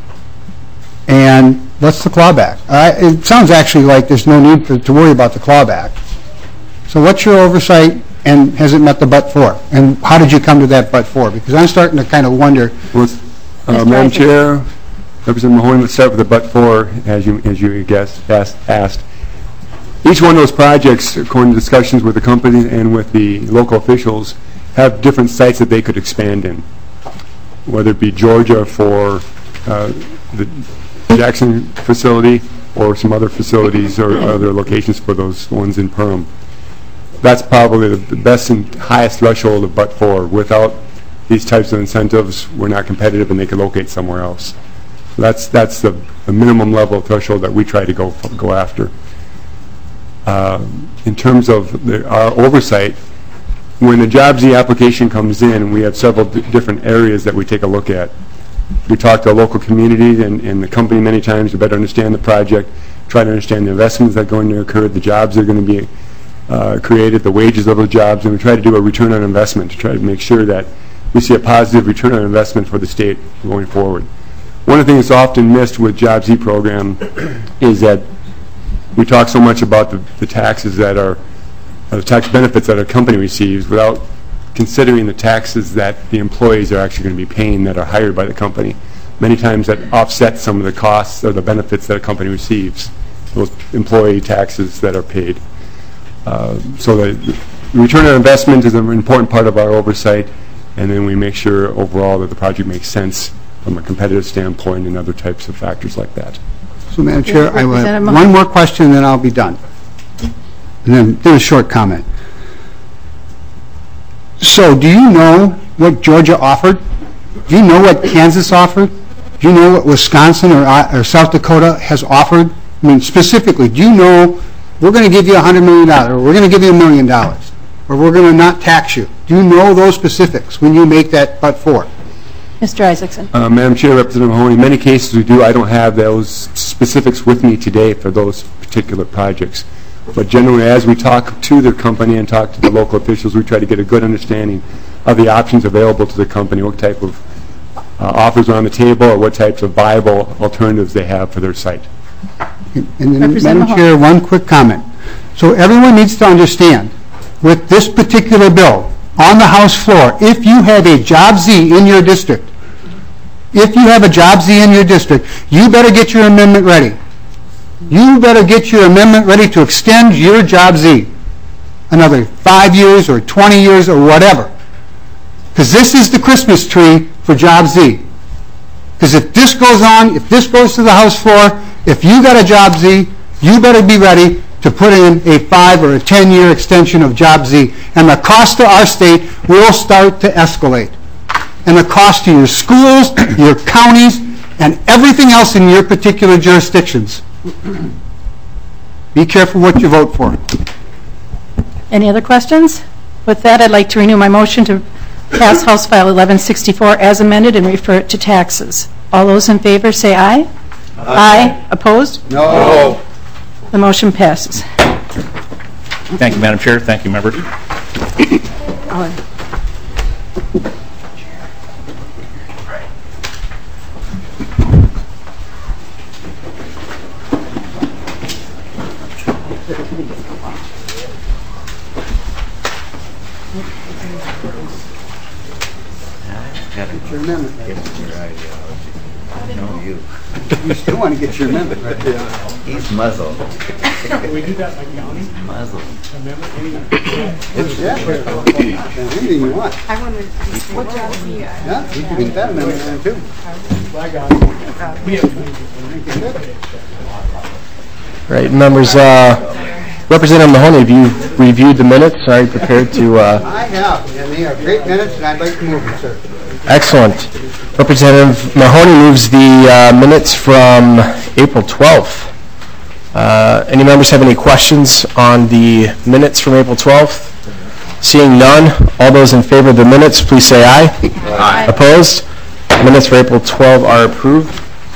And what's the clawback? Uh, it sounds actually like there's no need for, to worry about the clawback. So what's your oversight, and has it met the but for? And how did you come to that but for? Because I'm starting to kind of wonder. Well, uh, Madam Chair, Representative Mahoney, let's start with the but for, as you as you guessed, asked, asked. Each one of those projects, according to discussions with the companies and with the local officials, have different sites that they could expand in, whether it be Georgia for uh, the Jackson facility or some other facilities or other locations for those ones in Perham. That's probably the best and highest threshold of but for. Without these types of incentives, we're not competitive and they can locate somewhere else. So that's that's the, the minimum level threshold that we try to go go after. Uh, in terms of the, our oversight, when the Job Z application comes in, we have several different areas that we take a look at. We talk to local communities and, and the company many times to better understand the project, try to understand the investments that are going to occur, the jobs that are going to be uh, created, the wages of those jobs, and we try to do a return on investment to try to make sure that we see a positive return on investment for the state going forward. One of the things that's often missed with Job Z program is that we talk so much about the, the taxes that are, uh, the tax benefits that a company receives without considering the taxes that the employees are actually going to be paying that are hired by the company. Many times that offsets some of the costs or the benefits that a company receives, those employee taxes that are paid. Uh, so the return on investment is an important part of our oversight, and then we make sure overall that the project makes sense from a competitive standpoint and other types of factors like that. So, Madam Chair, I will have Representative one more question, and then I'll be done. And then do a short comment. So, do you know what Georgia offered? Do you know what Kansas offered? Do you know what Wisconsin or, or South Dakota has offered? I mean, specifically, do you know we're going to give you one hundred million dollars, or we're going to give you a million dollars, or we're going to not tax you? Do you know those specifics when you make that but for? Mister Isaacson. Uh, Madam Chair, Representative Mahoney, in many cases we do. I don't have those specifics with me today for those particular projects. But generally, as we talk to the company and talk to the local officials, we try to get a good understanding of the options available to the company, what type of uh, offers are on the table, or what types of viable alternatives they have for their site. And then, Madam Chair, one quick comment. So everyone needs to understand, with this particular bill on the House floor, if you have a Job Z in your district, if you have a Job Z in your district, you better get your amendment ready. You better get your amendment ready to extend your Job Z another five years or twenty years or whatever. Because this is the Christmas tree for Job Z. Because if this goes on, if this goes to the House floor, if you got a Job Z, you better be ready to put in a five or a ten-year extension of Job Z. And the cost to our state will start to escalate. And the cost to your schools, your counties, and everything else in your particular jurisdictions. Be careful what you vote for. Any other questions? With that, I'd like to renew my motion to pass House File eleven sixty-four as amended and refer it to taxes. All those in favor say aye. Aye. Aye. Opposed? No. The motion passes. Thank you, Madam Chair. Thank you, members. Get your amendment ready. No, you. You still want to get your amendment ready. He's muzzled. Can we do that by county? Muzzled. Amendment, any? Yeah, anything you want. I want to, what job do you have? Yeah, you can get that amendment in too. I got it. We have Right, members, uh, Representative Mahoney, have you reviewed the minutes? Are you prepared to... Uh, I have, and they are great minutes, and I'd like to move them, sir. Excellent. Representative Mahoney moves the uh, minutes from April twelfth. Uh, any members have any questions on the minutes from April twelfth? Seeing none, all those in favor of the minutes, please say aye. Aye. Opposed? Minutes for April twelfth are approved.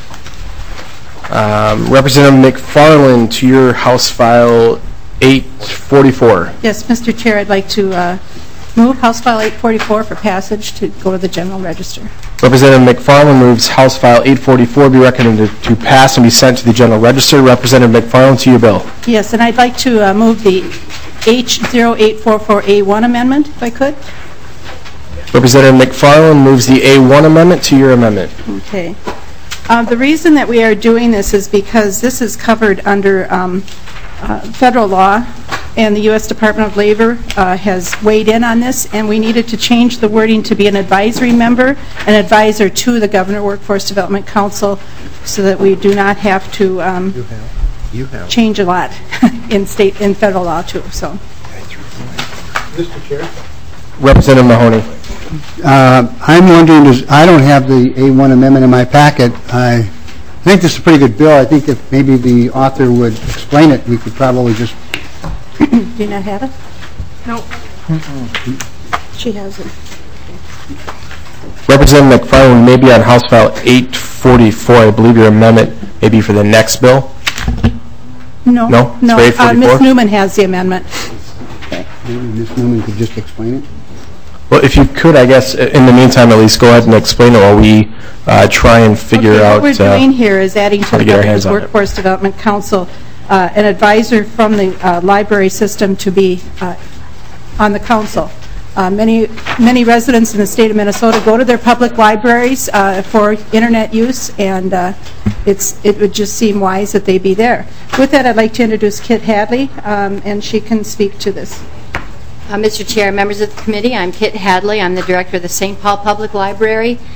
Um, Representative McFarland, to your House File eight forty-four. Yes, Mister Chair, I'd like to uh, move House File eight forty-four for passage to go to the General Register. Representative McFarland moves House File eight forty-four be recommended to pass and be sent to the General Register. Representative McFarland, to your bill. Yes, and I'd like to uh, move the H zero eight four four A one amendment, if I could. Representative McFarland moves the A one amendment to your amendment. Okay. Um, the reason that we are doing this is because this is covered under um, uh, federal law, and the U S Department of Labor uh, has weighed in on this, and we needed to change the wording to be an advisory member, an advisor to the Governor Workforce Development Council, so that we do not have to um, You have. You have. change a lot in state in federal law too. So, Mister Chair? Representative Mahoney. Uh, I'm wondering, does, I don't have the A one amendment in my packet. I think this is a pretty good bill. I think if maybe the author would explain it, we could probably just... do you not have it? No. She has it. Representative McFarland may be on House File eight forty-four. I believe your amendment may be for the next bill. No. No? It's No. for eight forty-four? Uh, Miz Newman has the amendment. Maybe Miz Newman could just explain it. Well, if you could, I guess, in the meantime, at least go ahead and explain it while we uh, try and figure okay, out... What we're uh, doing here is adding to to the get our Governor's hands on it. Workforce Development Council uh, an advisor from the uh, library system to be uh, on the council. Uh, many, many residents in the state of Minnesota go to their public libraries uh, for internet use, and uh, it's, it would just seem wise that they be there. With that, I'd like to introduce Kit Hadley, um, and she can speak to this. Uh, Mister Chair, members of the committee, I'm Kit Hadley. I'm the director of the Saint Paul Public Library.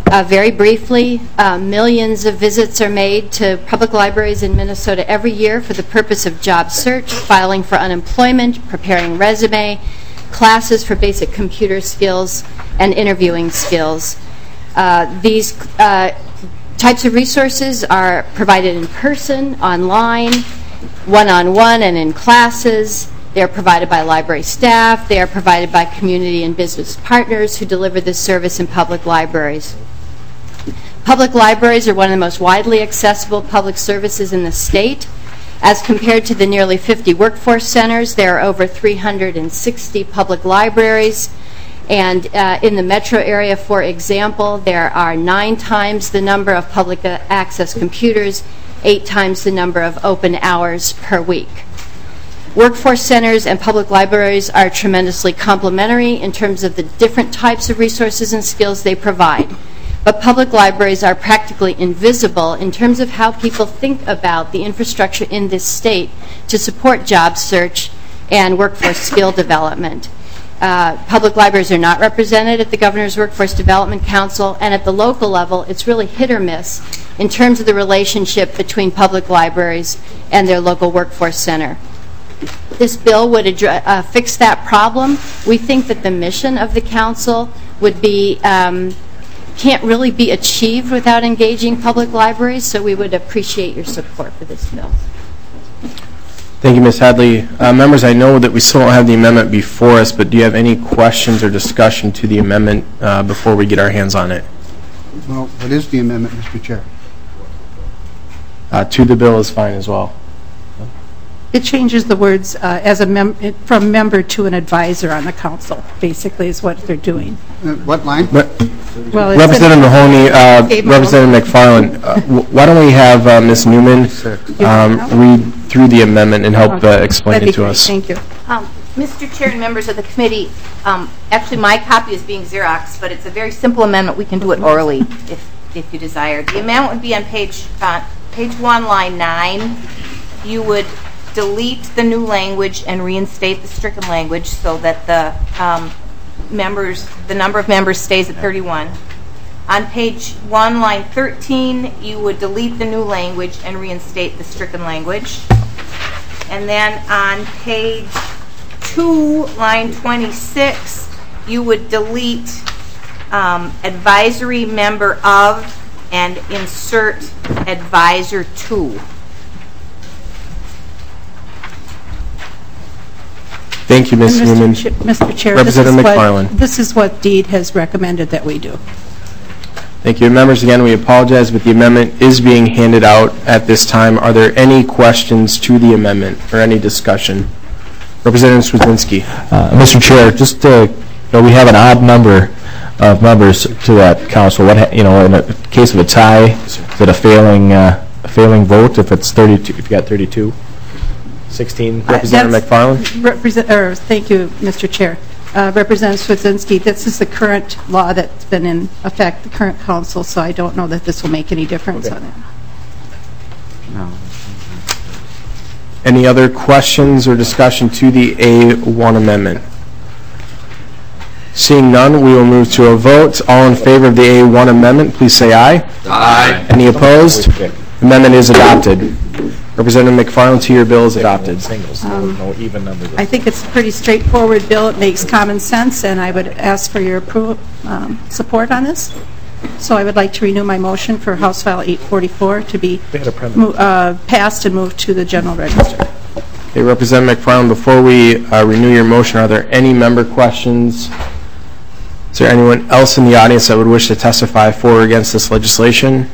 Uh, very briefly, uh, millions of visits are made to public libraries in Minnesota every year for the purpose of job search, filing for unemployment, preparing resume, classes for basic computer skills, and interviewing skills. Uh, these uh, types of resources are provided in person, online, one-on-one, and in classes. They are provided by library staff. They are provided by community and business partners who deliver this service in public libraries. Public libraries are one of the most widely accessible public services in the state. As compared to the nearly fifty workforce centers, there are over three hundred sixty public libraries. And uh, in the metro area, for example, there are nine times the number of public uh, access computers, eight times the number of open hours per week. Workforce centers and public libraries are tremendously complementary in terms of the different types of resources and skills they provide. But public libraries are practically invisible in terms of how people think about the infrastructure in this state to support job search and workforce skill development. Uh, public libraries are not represented at the Governor's Workforce Development Council, and at the local level, it's really hit or miss in terms of the relationship between public libraries and their local workforce center. This bill would address, uh, fix that problem. We think that the mission of the council would be um, can't really be achieved without engaging public libraries, so we would appreciate your support for this bill. Thank you, Miz Hadley. Uh, members, I know that we still don't have the amendment before us, but do you have any questions or discussion to the amendment uh, before we get our hands on it? Well, what is the amendment, Mister Chair? Uh, to the bill is fine as well. It changes the words uh, as a mem from member to an advisor on the council, basically, is what they're doing. Uh, what line? But, well, it's Representative Mahoney, uh, Representative McFarland, uh, why don't we have uh, Miz Newman um, read through the amendment and help uh, explain That'd it to great. us. Thank you. Um, Mister Chair and members of the committee, um, actually my copy is being Xeroxed, but it's a very simple amendment. We can do it orally if, if you desire. The amendment would be on page, uh, page one, line nine. You would delete the new language and reinstate the stricken language so that the um, members, the number of members stays at thirty-one. On page one, line thirteen, you would delete the new language and reinstate the stricken language. And then on page two, line twenty-six, you would delete um, advisory member of and insert advisor to. Thank you, Miz Mister Newman. Ch Mister Chair, Representative this is, McFarland. what, this is what Deed has recommended that we do. Thank you. Members, again, we apologize, but the amendment is being handed out at this time. Are there any questions to the amendment or any discussion? Representative Swedzinski. Uh, Mister Chair, just to, you know, we have an odd number of members to that council. What, ha you know, in a case of a tie, is it a failing, uh, a failing vote if it's thirty-two? If you got thirty-two? sixteen. Representative Uh, McFarland. Represent, or, thank you, Mister Chair. Uh, Representative Swedzinski, this is the current law that's been in effect, the current council, so I don't know that this will make any difference Okay. on it. No. Any other questions or discussion to the A one amendment? Seeing none, we will move to a vote. All in favor of the A one amendment, please say aye. Aye. Any opposed? Amendment is adopted. Representative McFarland, to your bill is adopted. Um, no even numbers. I think it's a pretty straightforward bill. It makes common sense, and I would ask for your approval, um, support on this. So I would like to renew my motion for House File eight forty-four to be mo uh, passed and moved to the General Register. Okay, Representative McFarland, before we uh, renew your motion, are there any member questions? Is there anyone else in the audience that would wish to testify for or against this legislation?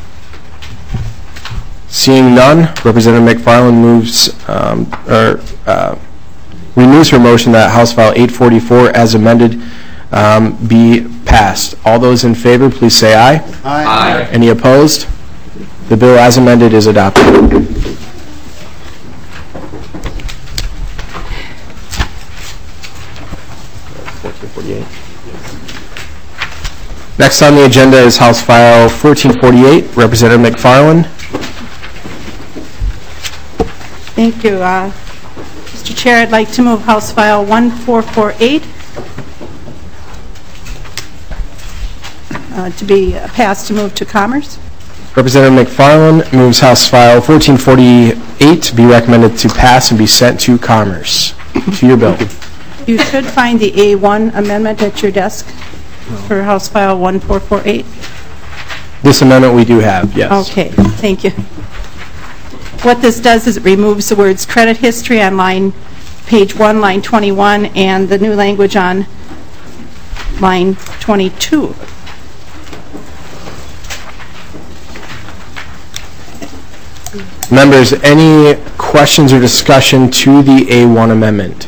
Seeing none, Representative McFarland moves um, or uh, renews her motion that House File eight forty-four, as amended, um, be passed. All those in favor, please say aye. Aye. Aye. Any opposed? The bill, as amended, is adopted. Next on the agenda is House File fourteen forty-eight. Representative McFarland. Thank you. Uh, Mister Chair, I'd like to move House File one four four eight. uh, to be passed to move to Commerce. Representative McFarland moves House File fourteen forty-eight be recommended to pass and be sent to Commerce. To your bill. You should find the A one amendment at your desk for House File one four four eight. This amendment we do have, yes. Okay, thank you. What this does is it removes the words credit history on line, page one, line twenty-one, and the new language on line twenty-two. Members, any questions or discussion to the A one amendment?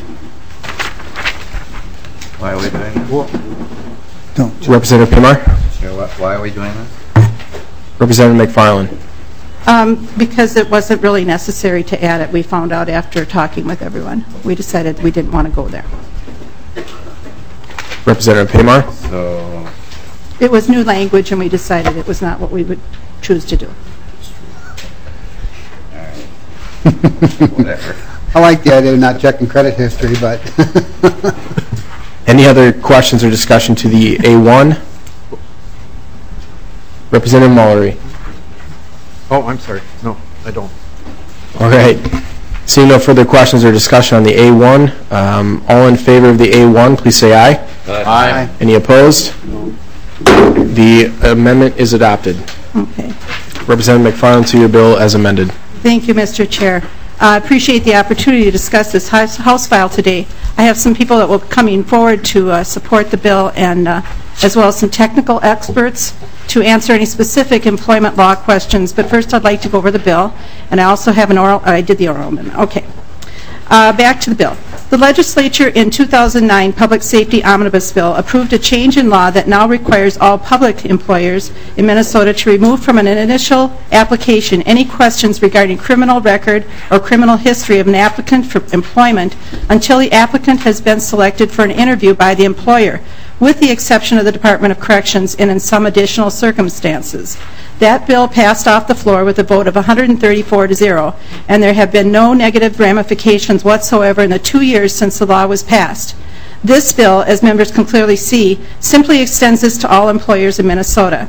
Why are we doing this? Don't. Representative Pimar? Sure, why- Why are we doing this? Representative McFarland? Um, because it wasn't really necessary to add it. We found out after talking with everyone. We decided we didn't want to go there. Representative Pimar? So, It was new language, and we decided it was not what we would choose to do. whatever. I like the idea of not checking credit history, but Any other questions or discussion to the A one? Representative Mallory? Oh, I'm sorry. No, I don't. All right. Seeing no further questions or discussion on the A one, um, all in favor of the A one, please say aye. Aye. Any opposed? The amendment is adopted. Okay. Representative McFarland, to your bill as amended. Thank you, Mister Chair. I appreciate the opportunity to discuss this House House file today. I have some people that will be coming forward to uh, support the bill, and uh, as well as some technical experts to answer any specific employment law questions. But first, I'd like to go over the bill, and I also have an oral. I did the oral amendment. Okay. Uh, back to the bill. The legislature in two thousand nine Public Safety Omnibus Bill approved a change in law that now requires all public employers in Minnesota to remove from an initial application any questions regarding criminal record or criminal history of an applicant for employment until the applicant has been selected for an interview by the employer, with the exception of the Department of Corrections and in some additional circumstances. That bill passed off the floor with a vote of one hundred thirty-four to zero, and there have been no negative ramifications whatsoever in the two years since the law was passed. This bill, as members can clearly see, simply extends this to all employers in Minnesota.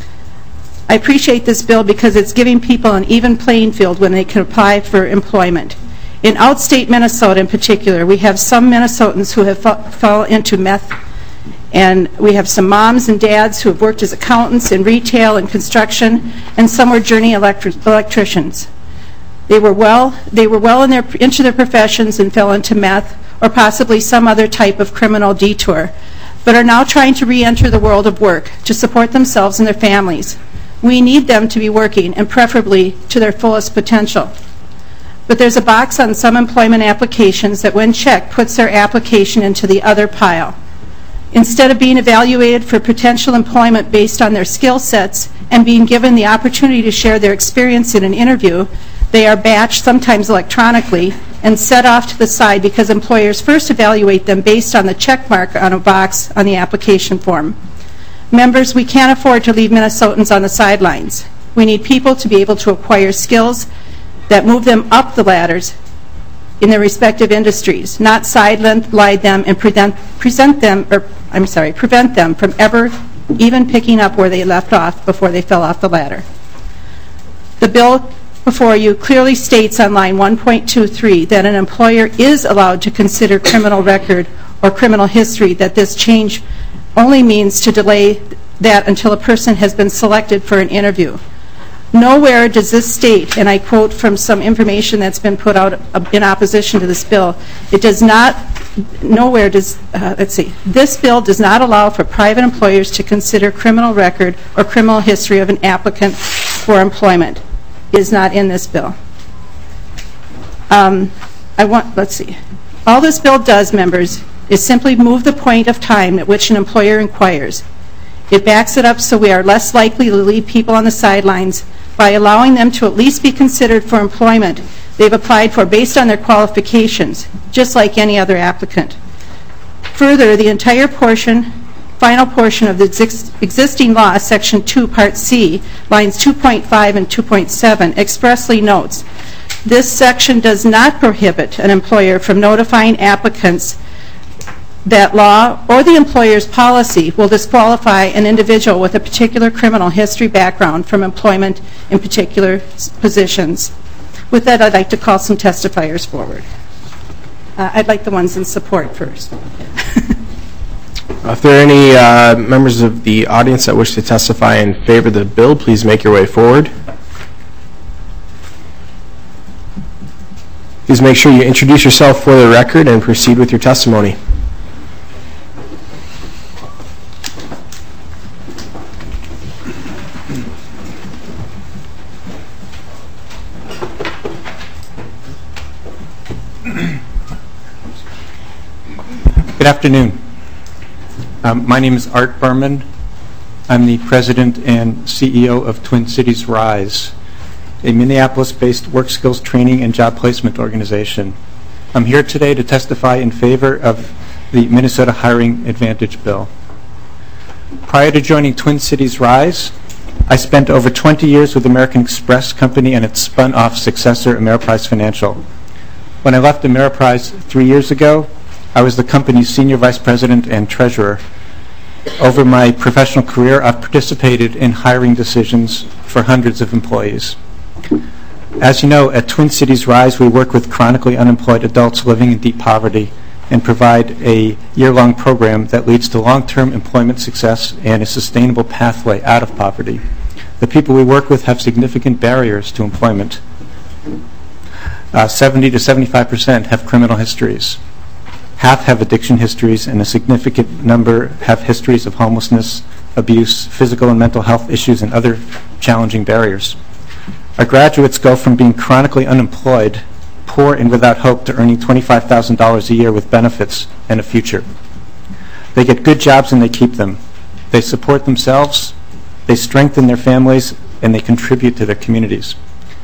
I appreciate this bill because it's giving people an even playing field when they can apply for employment. In outstate Minnesota in particular, we have some Minnesotans who have fallen into meth, and we have some moms and dads who have worked as accountants in retail and construction, and some were journey electri- electricians. They were well, they were well in their, into their professions and fell into meth or possibly some other type of criminal detour, but are now trying to re-enter the world of work to support themselves and their families. We need them to be working, and preferably to their fullest potential. But there's a box on some employment applications that, when checked, puts their application into the other pile. Instead of being evaluated for potential employment based on their skill sets and being given the opportunity to share their experience in an interview, they are batched, sometimes electronically, and set off to the side because employers first evaluate them based on the check mark on a box on the application form. Members, we can't afford to leave Minnesotans on the sidelines. We need people to be able to acquire skills that move them up the ladders in their respective industries, not sideline them and present, present them, or I'm sorry, prevent them from ever even picking up where they left off before they fell off the ladder. The bill before you clearly states on line one point two three that an employer is allowed to consider criminal record or criminal history, that this change only means to delay that until a person has been selected for an interview. Nowhere does this state, and I quote from some information that's been put out in opposition to this bill, it does not, nowhere does, uh, let's see, this bill does not allow for private employers to consider criminal record or criminal history of an applicant for employment. It is not in this bill. Um, I want, let's see, all this bill does, members, is simply move the point of time at which an employer inquires. It backs it up so we are less likely to leave people on the sidelines by allowing them to at least be considered for employment they've applied for based on their qualifications, just like any other applicant. Further, the entire portion, final portion of the ex- existing law, Section two, Part C, lines two point five and two point seven, expressly notes, this section does not prohibit an employer from notifying applicants that law or the employer's policy will disqualify an individual with a particular criminal history background from employment in particular positions. With that, I'd like to call some testifiers forward. Uh, I'd like the ones in support first. If there are any uh, members of the audience that wish to testify in favor of the bill, please make your way forward. Please make sure you introduce yourself for the record and proceed with your testimony. Good afternoon. Um, my name is Art Berman. I'm the president and C E O of Twin Cities Rise, a Minneapolis-based work skills training and job placement organization. I'm here today to testify in favor of the Minnesota Hiring Advantage Bill. Prior to joining Twin Cities Rise, I spent over twenty years with American Express Company and its spun-off successor, Ameriprise Financial. When I left Ameriprise three years ago, I was the company's senior vice president and treasurer. Over my professional career, I've participated in hiring decisions for hundreds of employees. As you know, at Twin Cities Rise, we work with chronically unemployed adults living in deep poverty and provide a year-long program that leads to long-term employment success and a sustainable pathway out of poverty. The people we work with have significant barriers to employment. Uh, seventy to seventy-five percent have criminal histories. Half have addiction histories, and a significant number have histories of homelessness, abuse, physical and mental health issues, and other challenging barriers. Our graduates go from being chronically unemployed, poor and without hope, to earning twenty-five thousand dollars a year with benefits and a future. They get good jobs and they keep them. They support themselves, they strengthen their families, and they contribute to their communities.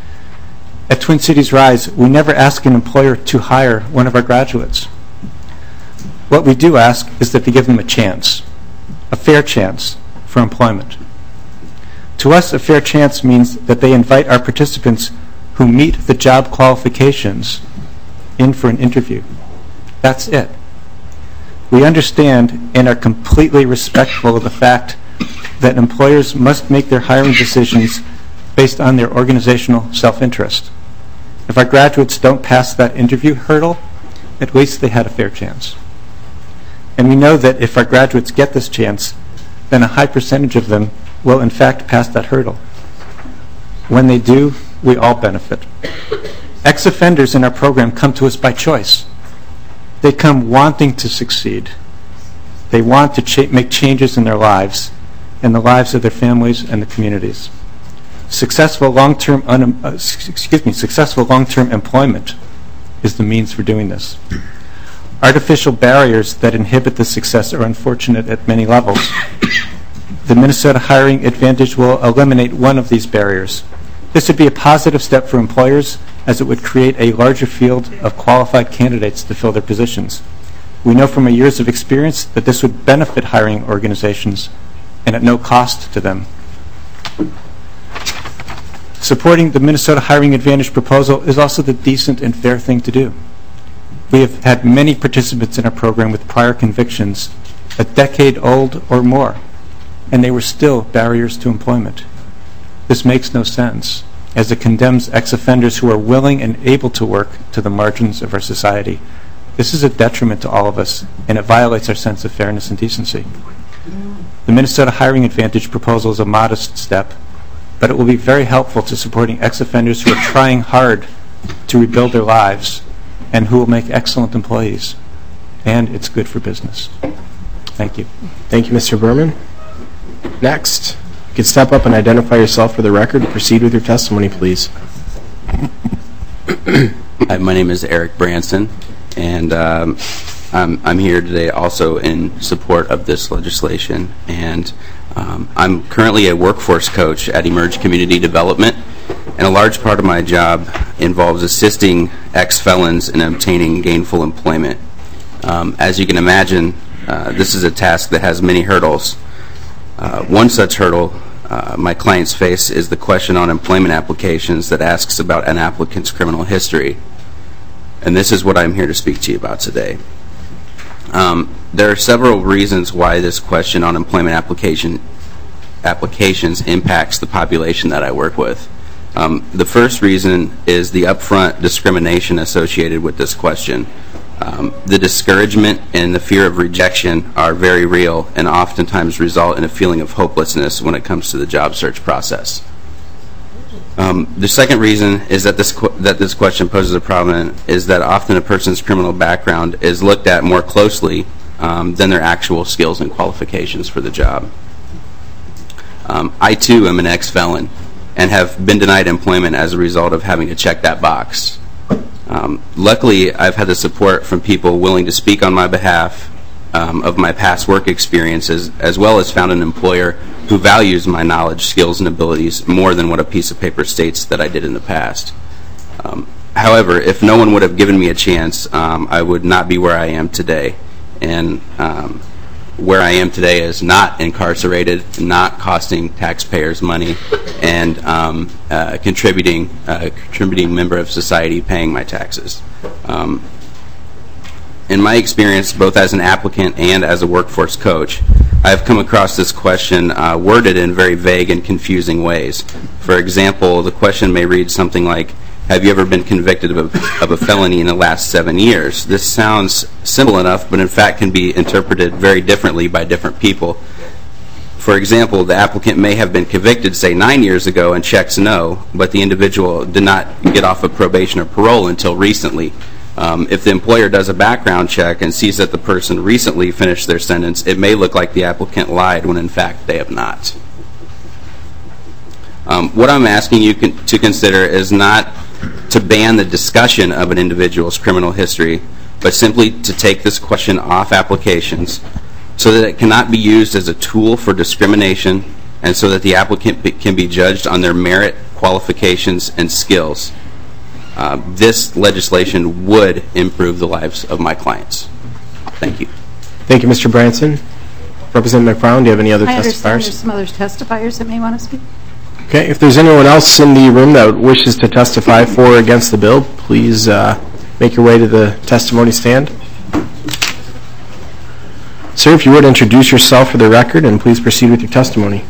At Twin Cities Rise, we never ask an employer to hire one of our graduates. What we do ask is that they give them a chance, a fair chance for employment. To us, a fair chance means that they invite our participants who meet the job qualifications in for an interview. That's it. We understand and are completely respectful of the fact that employers must make their hiring decisions based on their organizational self-interest. If our graduates don't pass that interview hurdle, at least they had a fair chance. And we know that if our graduates get this chance, then a high percentage of them will in fact pass that hurdle. When they do, we all benefit. Ex-offenders in our program come to us by choice. They come wanting to succeed. They want to cha- make changes in their lives and the lives of their families and the communities. Successful long-term un- uh, excuse me, successful long-term employment is the means for doing this. Artificial barriers that inhibit this success are unfortunate at many levels. The Minnesota Hiring Advantage will eliminate one of these barriers. This would be a positive step for employers, as it would create a larger field of qualified candidates to fill their positions. We know from our years of experience that this would benefit hiring organizations and at no cost to them. Supporting the Minnesota Hiring Advantage proposal is also the decent and fair thing to do. We have had many participants in our program with prior convictions, a decade old or more, and they were still barriers to employment. This makes no sense, as it condemns ex-offenders who are willing and able to work to the margins of our society. This is a detriment to all of us, and it violates our sense of fairness and decency. The Minnesota Hiring Advantage proposal is a modest step, but it will be very helpful to supporting ex-offenders who are trying hard to rebuild their lives and who will make excellent employees. And it's good for business. Thank you. Thank you, Mister Berman. Next, you can step up and identify yourself for the record and proceed with your testimony, please. Hi, my name is Eric Branson, and um, I'm, I'm here today also in support of this legislation. And um, I'm currently a workforce coach at Emerge Community Development, and a large part of my job involves assisting ex-felons in obtaining gainful employment. Um, as you can imagine, uh, this is a task that has many hurdles. Uh, one such hurdle uh, my clients face is the question on employment applications that asks about an applicant's criminal history. And this is what I'm here to speak to you about today. Um, there are several reasons why this question on employment application applications impacts the population that I work with. Um, the first reason is the upfront discrimination associated with this question. Um, the discouragement and the fear of rejection are very real and oftentimes result in a feeling of hopelessness when it comes to the job search process. Um, the second reason is that this qu that this question poses a problem is that often a person's criminal background is looked at more closely um, than their actual skills and qualifications for the job. Um, I too am an ex-felon and have been denied employment as a result of having to check that box. Um, luckily, I've had the support from people willing to speak on my behalf um, of my past work experiences, as well as found an employer who values my knowledge, skills, and abilities more than what a piece of paper states that I did in the past. Um, however, if no one would have given me a chance, um, I would not be where I am today. And um, where I am today is not incarcerated, not costing taxpayers money, and um, uh, contributing, uh, contributing member of society paying my taxes. Um, in my experience, both as an applicant and as a workforce coach, I've come across this question uh, worded in very vague and confusing ways. For example, the question may read something like, have you ever been convicted of a, of a felony in the last seven years? This sounds simple enough, but in fact can be interpreted very differently by different people. For example, the applicant may have been convicted, say, nine years ago and checks no, but the individual did not get off of probation or parole until recently. Um, if the employer does a background check and sees that the person recently finished their sentence, it may look like the applicant lied when in fact they have not. Um, what I'm asking you con to consider is not to ban the discussion of an individual's criminal history, but simply to take this question off applications so that it cannot be used as a tool for discrimination and so that the applicant be, can be judged on their merit, qualifications, and skills. Uh, this legislation would improve the lives of my clients. Thank you. Thank you, Mister Branson. Representative McFarland, do you have any other I understand testifiers? there's some other testifiers that may want to speak. Okay, if there's anyone else in the room that wishes to testify for or against the bill, please uh, make your way to the testimony stand. Sir, if you would introduce yourself for the record and please proceed with your testimony.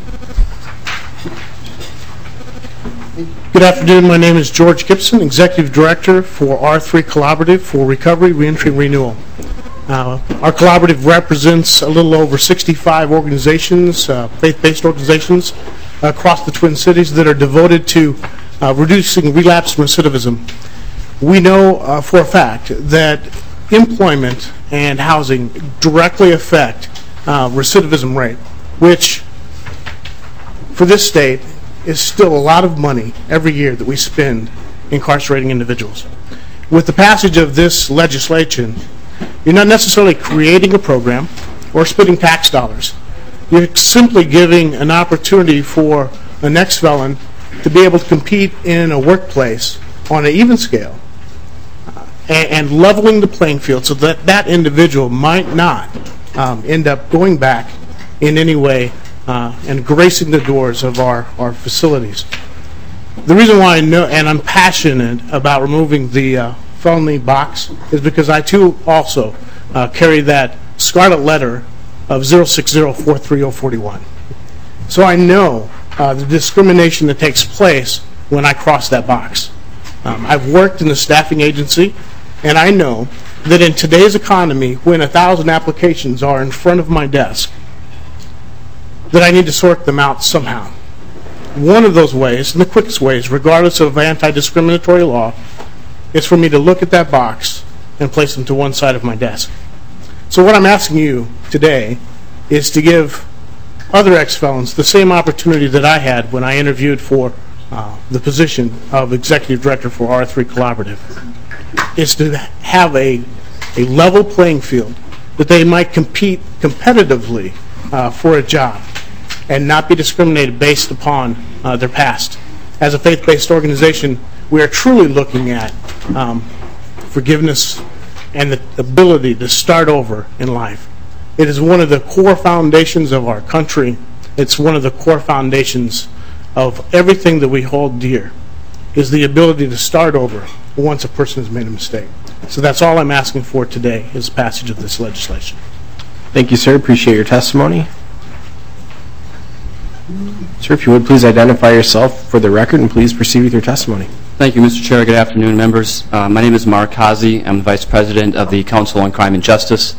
Good afternoon. My name is George Gibson, Executive Director for R three Collaborative for Recovery, Reentry, and Renewal. Uh, our collaborative represents a little over sixty-five organizations, uh, faith-based organizations, across the Twin Cities that are devoted to uh, reducing relapse and recidivism. We know uh, for a fact that employment and housing directly affect uh, recidivism rate, which for this state is still a lot of money every year that we spend incarcerating individuals. With the passage of this legislation, you're not necessarily creating a program or splitting tax dollars. You're simply giving an opportunity for an ex-felon to be able to compete in a workplace on an even scale uh, and, and leveling the playing field so that that individual might not um, end up going back in any way uh, and gracing the doors of our, our facilities. The reason why I know, and I'm passionate about removing the uh, felony box, is because I too also uh, carry that scarlet letter of zero six zero four three zero four one. So I know uh, the discrimination that takes place when I cross that box. Um, I've worked in the staffing agency, and I know that in today's economy, when a thousand applications are in front of my desk, that I need to sort them out somehow. One of those ways, and the quickest ways, regardless of anti-discriminatory law, is for me to look at that box and place them to one side of my desk. So what I'm asking you today is to give other ex-felons the same opportunity that I had when I interviewed for uh, the position of Executive Director for R three Collaborative, is to have a, a level playing field that they might compete competitively uh, for a job and not be discriminated based upon uh, their past. As a faith-based organization, we are truly looking at um, forgiveness and the ability to start over in life. It is one of the core foundations of our country. It's one of the core foundations of everything that we hold dear is the ability to start over once a person has made a mistake. So that's all I'm asking for today, is passage of this legislation. Thank you, sir. Appreciate your testimony. Sir, if you would please identify yourself for the record and please proceed with your testimony. Thank you, Mister Chair. Good afternoon, members. Uh, my name is Mark Hazy. I'm the Vice President of the Council on Crime and Justice,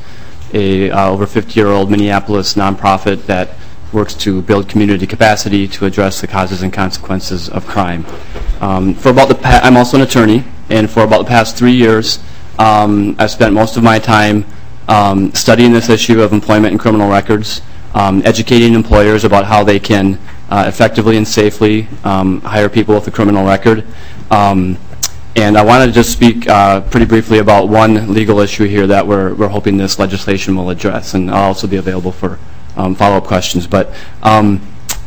a uh, over fifty-year-old Minneapolis nonprofit that works to build community capacity to address the causes and consequences of crime. Um, for about the pa- I'm also an attorney, and for about the past three years, um, I've spent most of my time um, studying this issue of employment and criminal records, um, educating employers about how they can uh, effectively and safely um, hire people with a criminal record. Um, and I wanted to just speak uh, pretty briefly about one legal issue here that we're, we're hoping this legislation will address, and I'll also be available for um, follow-up questions. But um,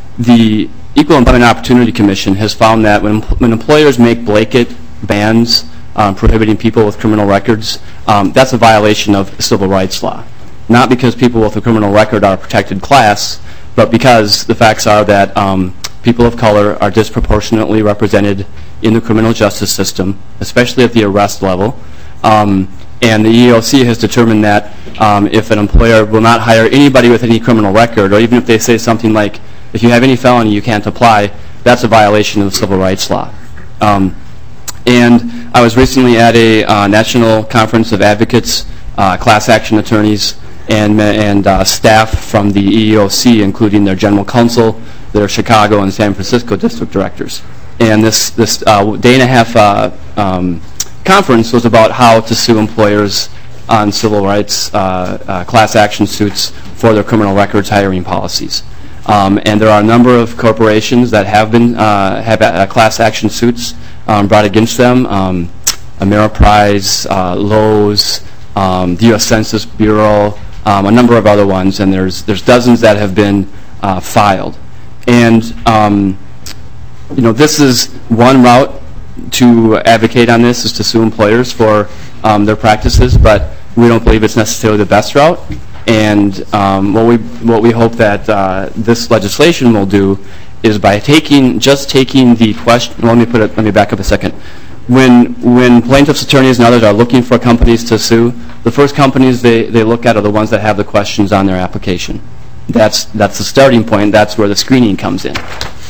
the Equal Employment Opportunity Commission has found that when, when employers make blanket bans um, prohibiting people with criminal records, um, that's a violation of civil rights law. Not because people with a criminal record are a protected class, but because the facts are that um, people of color are disproportionately represented in the criminal justice system, especially at the arrest level. Um, and the E E O C has determined that um, if an employer will not hire anybody with any criminal record, or even if they say something like, if you have any felony, you can't apply, that's a violation of civil rights law. Um, and I was recently at a uh, national conference of advocates, uh, class action attorneys, and, and uh, staff from the E E O C, including their general counsel, their Chicago and San Francisco district directors. And this, this uh, day and a half uh, um, conference was about how to sue employers on civil rights uh, uh, class action suits for their criminal records hiring policies. Um, and there are a number of corporations that have been uh, have uh, class action suits um, brought against them. Um, Ameriprise, uh, Lowe's, um, the U S Census Bureau, um, a number of other ones, and there's there's dozens that have been uh, filed. And um, you know, this is one route to advocate on this, is to sue employers for um, their practices, but we don't believe it's necessarily the best route. And um, what we what we hope that uh, this legislation will do is by taking just taking the question. Let me put it. Let me back up a second. When when plaintiffs' attorneys and others are looking for companies to sue, the first companies they, they look at are the ones that have the questions on their application. That's that's the starting point. That's where the screening comes in.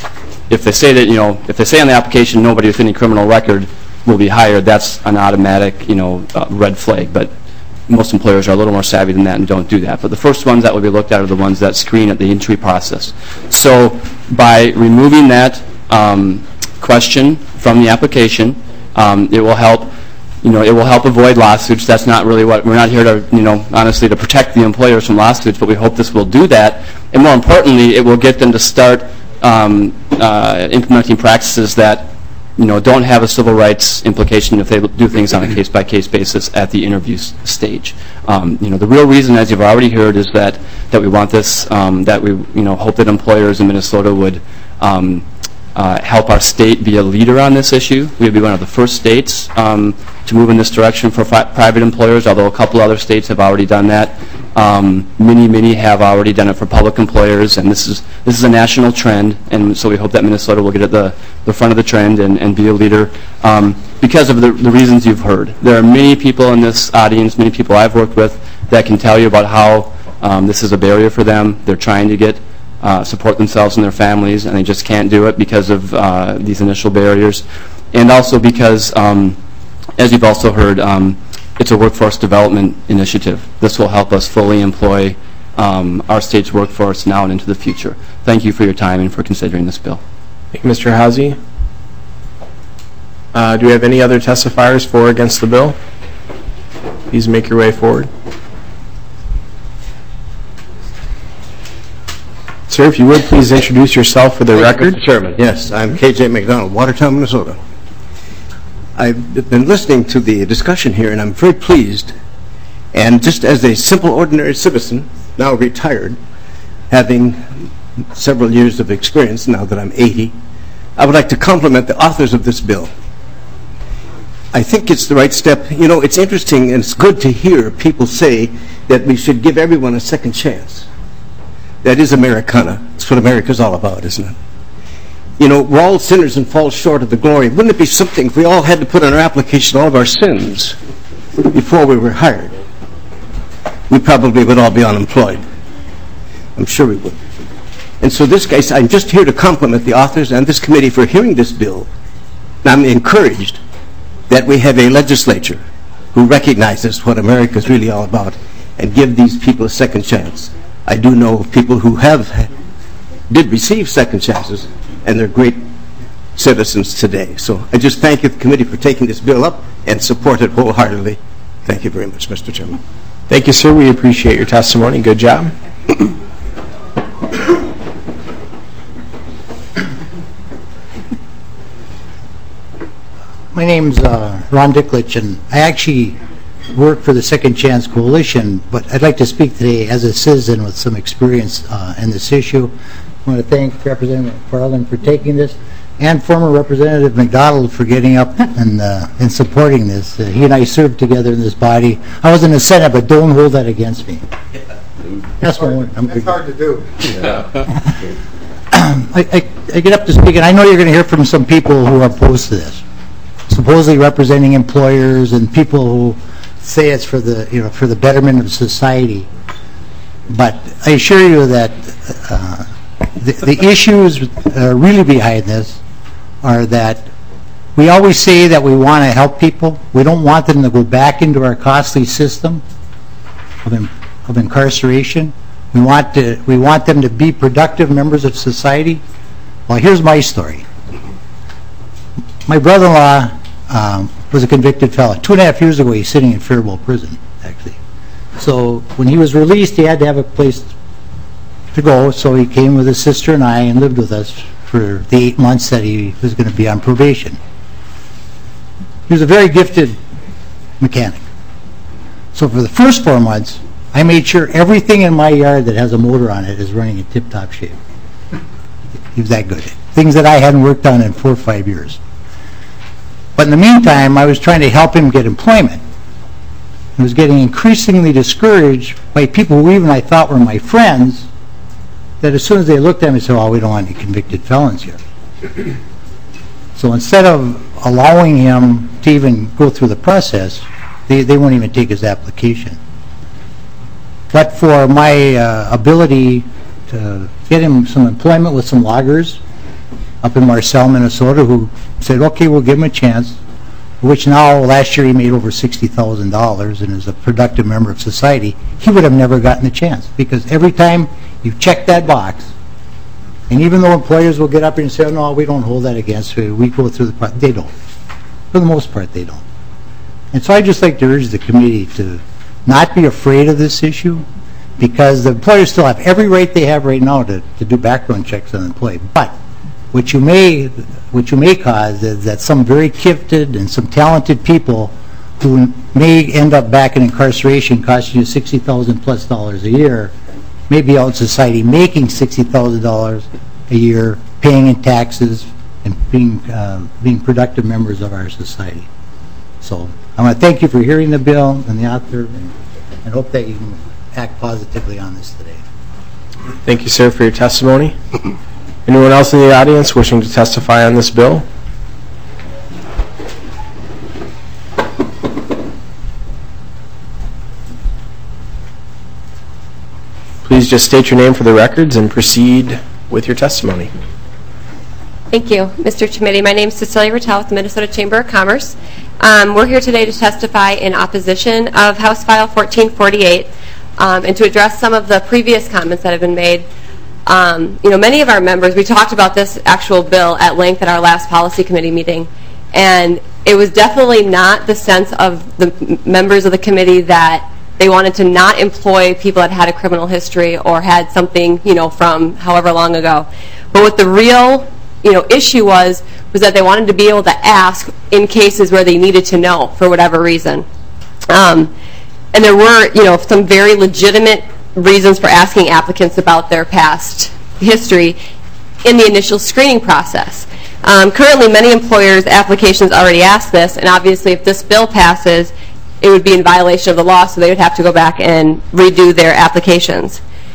If they say that, you know, if they say on the application nobody with any criminal record will be hired, that's an automatic, you know, uh, red flag. But most employers are a little more savvy than that and don't do that. But the first ones that will be looked at are the ones that screen at the entry process. So by removing that um, question from the application, um, it will help. You know, it will help avoid lawsuits. That's not really what we're not here to, you know, honestly, to protect the employers from lawsuits. But we hope this will do that, and more importantly, it will get them to start um, uh, implementing practices that, you know, don't have a civil rights implication if they do things on a case-by-case basis at the interview stage. Um, you know, the real reason, as you've already heard, is that that we want this. Um, that we, you know, hope that employers in Minnesota would um, uh, help our state be a leader on this issue. We would be one of the first states um, to move in this direction for fi- private employers, although a couple other states have already done that. Um, many, many have already done it for public employers, and this is this is a national trend, and so we hope that Minnesota will get at the, the front of the trend and, and be a leader um, because of the, the reasons you've heard. There are many people in this audience, many people I've worked with, that can tell you about how um, this is a barrier for them. They're trying to get uh, support themselves and their families, and they just can't do it because of uh, these initial barriers, and also because, um, as you've also heard, um, it's a workforce development initiative. This will help us fully employ um, our state's workforce now and into the future. Thank you for your time and for considering this bill. Thank you, Mister Hazy. Uh, do we have any other testifiers for or against the bill? Please make your way forward. Sir, if you would, please introduce yourself for the Thank record. you, Mister Chairman. Yes, I'm K J McDonald, Watertown, Minnesota. I've been listening to the discussion here, and I'm very pleased. And just as a simple, ordinary citizen, now retired, having several years of experience now that I'm eighty, I would like to compliment the authors of this bill. I think it's the right step. You know, it's interesting and it's good to hear people say that we should give everyone a second chance. That is Americana. That's what America's all about, isn't it? you know, we're all sinners and fall short of the glory. Wouldn't it be something if we all had to put on our application all of our sins before we were hired? We probably would all be unemployed. I'm sure we would. And so this guy, I'm just here to compliment the authors and this committee for hearing this bill. And I'm encouraged that we have a legislature who recognizes what America is really all about and give these people a second chance. I do know of people who have, did receive second chances, and they're great citizens today. So I just thank you, the committee, for taking this bill up and support it wholeheartedly. Thank you very much, Mister Chairman. Thank you, sir. We appreciate your testimony. Good job. My name's uh, Ron Dicklich, and I actually work for the Second Chance Coalition, but I'd like to speak today as a citizen with some experience uh, in this issue. I want to thank Representative McFarland for taking this, and former Representative McDonald for getting up and, uh, and supporting this. Uh, he and I served together in this body. I was in the Senate, but don't hold that against me. That's, hard, I'm that's hard to do. Yeah. I, I, I get up to speak, and I know you're going to hear from some people who are opposed to this, supposedly representing employers and people who say it's for the, you know, for the betterment of society. But I assure you that uh, the, the issues uh, really behind this are that we always say that we want to help people. We don't want them to go back into our costly system of, in, of incarceration. We want to, we want them to be productive members of society. Well, here's my story. My brother-in-law um, was a convicted felon. Two and a half years ago, he's sitting in Faribault Prison, actually. So when he was released, he had to have a place to go, so he came with his sister and I and lived with us for the eight months that he was going to be on probation. He was a very gifted mechanic. So for the first four months, I made sure everything in my yard that has a motor on it is running in tip-top shape. He was that good. Things that I hadn't worked on in four or five years. But in the meantime, I was trying to help him get employment. I was getting increasingly discouraged by people who even I thought were my friends, that as soon as they looked at me, they said, oh, we don't want any convicted felons here. So instead of allowing him to even go through the process, they, they won't even take his application. But for my uh, ability to get him some employment with some loggers up in Marcel, Minnesota, who said, okay, we'll give him a chance, which now, last year, he made over sixty thousand dollars and is a productive member of society, he would have never gotten a chance. Because every time you check that box, and even though employers will get up and say, oh, no, we don't hold that against you, we go through the process, they don't. For the most part, they don't. And so I'd just like to urge the committee to not be afraid of this issue, because the employers still have every right they have right now to, to do background checks on an employee. But what you may what you may cause is that some very gifted and some talented people who may end up back in incarceration costing you sixty thousand plus dollars a year may be out in society making sixty thousand dollars a year, paying in taxes and being uh, being productive members of our society. So I want to thank you for hearing the bill and the author, and, and hope that you can act positively on this today. Thank you, sir, for your testimony. Anyone else in the audience wishing to testify on this bill? Please just state your name for the records and proceed with your testimony. Thank you, Mister Committee. My name is Cecilia Rattel with the Minnesota Chamber of Commerce. Um, we're here today to testify in opposition of House File fourteen forty-eight um, and to address some of the previous comments that have been made. Um, you know, many of our members, we talked about this actual bill at length at our last policy committee meeting, and it was definitely not the sense of the members of the committee that they wanted to not employ people that had a criminal history or had something, you know, from however long ago. But what the real, you know, issue was, was that they wanted to be able to ask in cases where they needed to know for whatever reason. Um, and there were, you know, some very legitimate reasons for asking applicants about their past history in the initial screening process. Um, currently, many employers' applications already ask this, and obviously if this bill passes, it would be in violation of the law, so they would have to go back and redo their applications.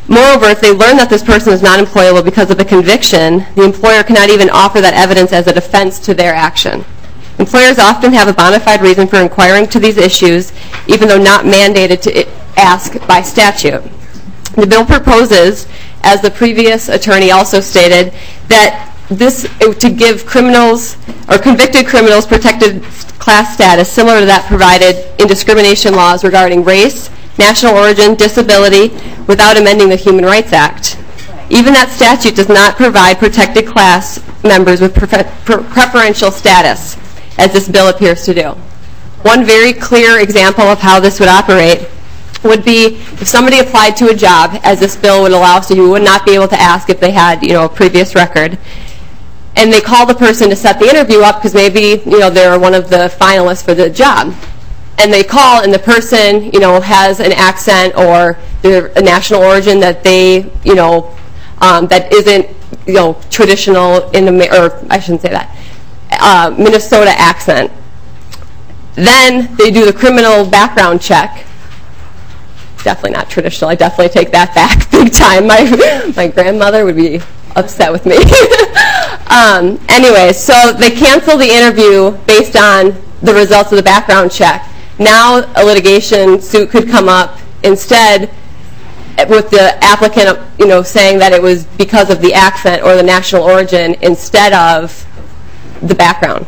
Moreover, if they learn that this person is not employable because of a conviction, the employer cannot even offer that evidence as a defense to their action. Employers often have a bona fide reason for inquiring to these issues, even though not mandated to ask by statute. The bill proposes, as the previous attorney also stated, that this to give criminals or convicted criminals protected class status similar to that provided in discrimination laws regarding race, national origin, disability, without amending the Human Rights Act. Even that statute does not provide protected class members with prefer- preferential status, as this bill appears to do. One very clear example of how this would operate would be if somebody applied to a job, as this bill would allow, so you would not be able to ask if they had, you know, a previous record, and they call the person to set the interview up because maybe, you know, they're one of the finalists for the job. And they call, and the person, you know, has an accent or they're a national origin that they, you know, um, that isn't, you know, traditional in the, or I shouldn't say that, uh, Minnesota accent. Then they do the criminal background check. Definitely not traditional. I definitely take that back big time. My my grandmother would be upset with me. um, anyway, so they cancel the interview based on the results of the background check. Now a litigation suit could come up instead with the applicant, you know, saying that it was because of the accent or the national origin instead of the background.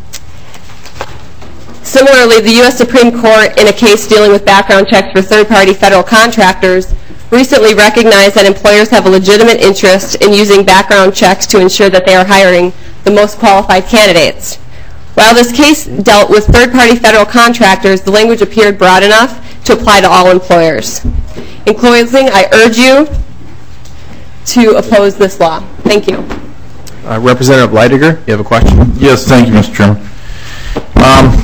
Similarly, the U S Supreme Court, in a case dealing with background checks for third-party federal contractors, recently recognized that employers have a legitimate interest in using background checks to ensure that they are hiring the most qualified candidates. While this case dealt with third-party federal contractors, the language appeared broad enough to apply to all employers. In closing, I urge you to oppose this law. Thank you. Uh, Representative Leidiger, you have a question? Yes, thank you, Mister Chairman. Um,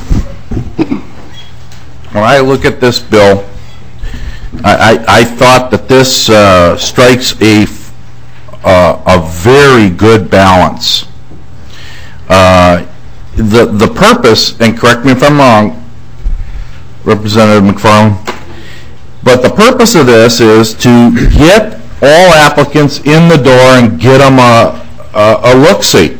when I look at this bill, I, I, I thought that this uh, strikes a, uh, a very good balance. Uh, the, the purpose, and correct me if I'm wrong, Representative McFarland, but the purpose of this is to get all applicants in the door and get them a, a, a look-see.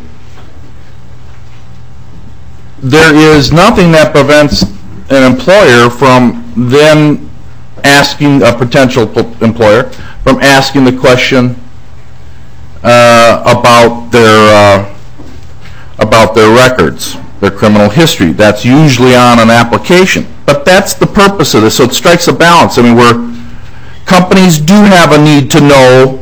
There is nothing that prevents an employer from then asking a potential employer from asking the question uh, about their uh, about their records, their criminal history. That's usually on an application, but that's the purpose of this. So it strikes a balance. I mean, where companies do have a need to know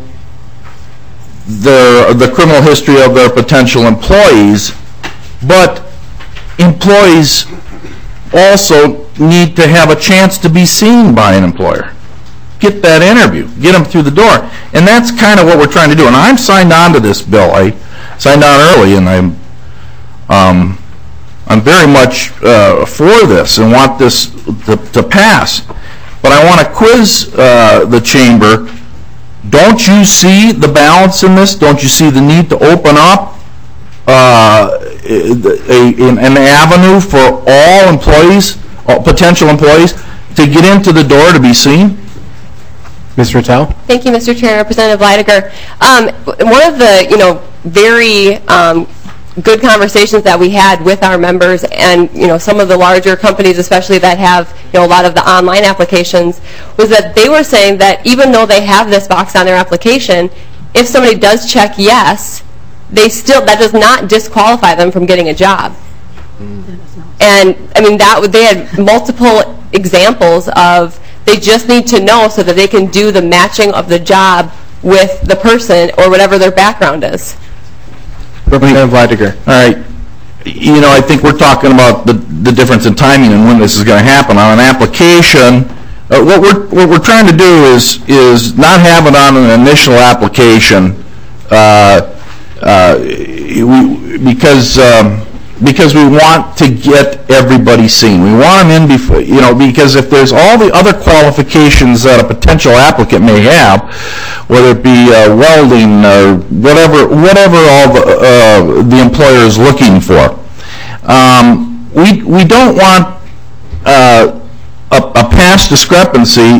the the criminal history of their potential employees, but employees also need to have a chance to be seen by an employer. Get that interview. Get them through the door. And that's kind of what we're trying to do. And I'm signed on to this bill. I signed on early, and I'm um, I'm very much uh, for this and want this to, to pass. But I want to quiz uh, the chamber. Don't you see the balance in this? Don't you see the need to open up Uh, a, a, an avenue for all employees, all potential employees, to get into the door to be seen? Mister Rattel? Thank you, Mister Chair. Representative Leidiger. Um, one of the, you know, very um, good conversations that we had with our members and, you know, some of the larger companies, especially that have, you know, a lot of the online applications, was that they were saying that even though they have this box on their application, if somebody does check yes, they still, that does not disqualify them from getting a job. And I mean, that they had multiple examples of they just need to know so that they can do the matching of the job with the person or whatever their background is. Representative Leidiger. All right. You know, I think we're talking about the, the difference in timing and when this is going to happen. On an application, uh, what we're what we're trying to do is is not have it on an initial application. Uh, Uh, we, because um, because we want to get everybody seen. We want them in before, you know, because if there's all the other qualifications that a potential applicant may have, whether it be uh, welding or whatever, whatever all the, uh, the employer is looking for, um, we we don't want uh, a, a past discrepancy to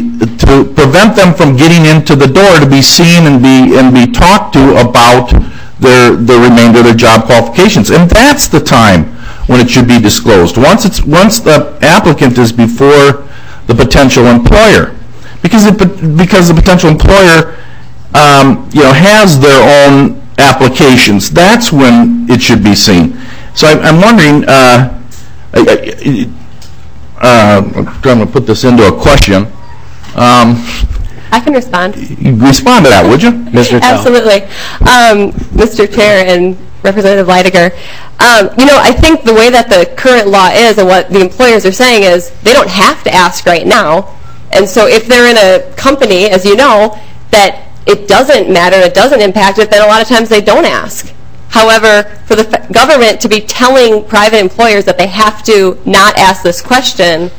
to prevent them from getting into the door to be seen and be and be talked to about their the remainder of their job qualifications. And that's the time when it should be disclosed. Once it's once the applicant is before the potential employer, because it, because the potential employer um, you know has their own applications. That's when it should be seen. So I, I'm wondering. Uh, I, I, uh, I'm trying to put this into a question. Um, I can respond. Respond to that, would you, Mister Absolutely. Um, Mister Chair and Representative Leidiger, um, you know, I think the way that the current law is and what the employers are saying is they don't have to ask right now. And so if they're in a company, as you know, that it doesn't matter, it doesn't impact it, then a lot of times they don't ask. However, for the f- government to be telling private employers that they have to not ask this question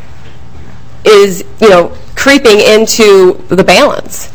is, you know, creeping into the balance.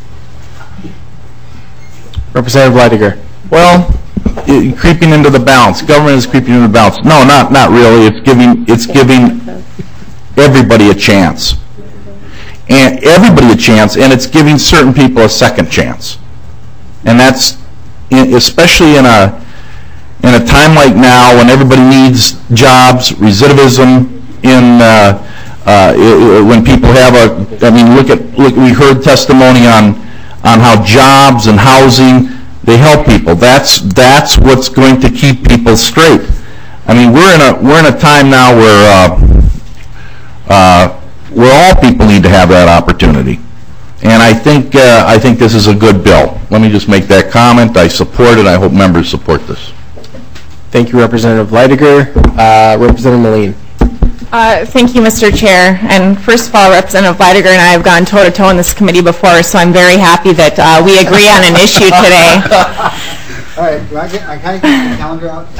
Representative Leidiger. Well, it, creeping into the balance. Government is creeping into the balance. No, not not really. It's giving it's giving everybody a chance, and everybody a chance, and it's giving certain people a second chance, and that's in, especially in a in a time like now when everybody needs jobs, recidivism in. Uh, Uh, it, when people have a, I mean, look at, look, we heard testimony on, on how jobs and housing, they help people. That's, that's what's going to keep people straight. I mean, we're in a, we're in a time now where, uh, uh, where all people need to have that opportunity. And I think, uh, I think this is a good bill. Let me just make that comment. I support it. I hope members support this. Thank you, Representative Leidiger. Uh, Representative Moline. Uh, thank you, Mister Chair. And first of all, Representative Leidiger and I have gone toe-to-toe in this committee before, so I'm very happy that uh, we agree on an issue today. All right, do I get, I kind of get the calendar out?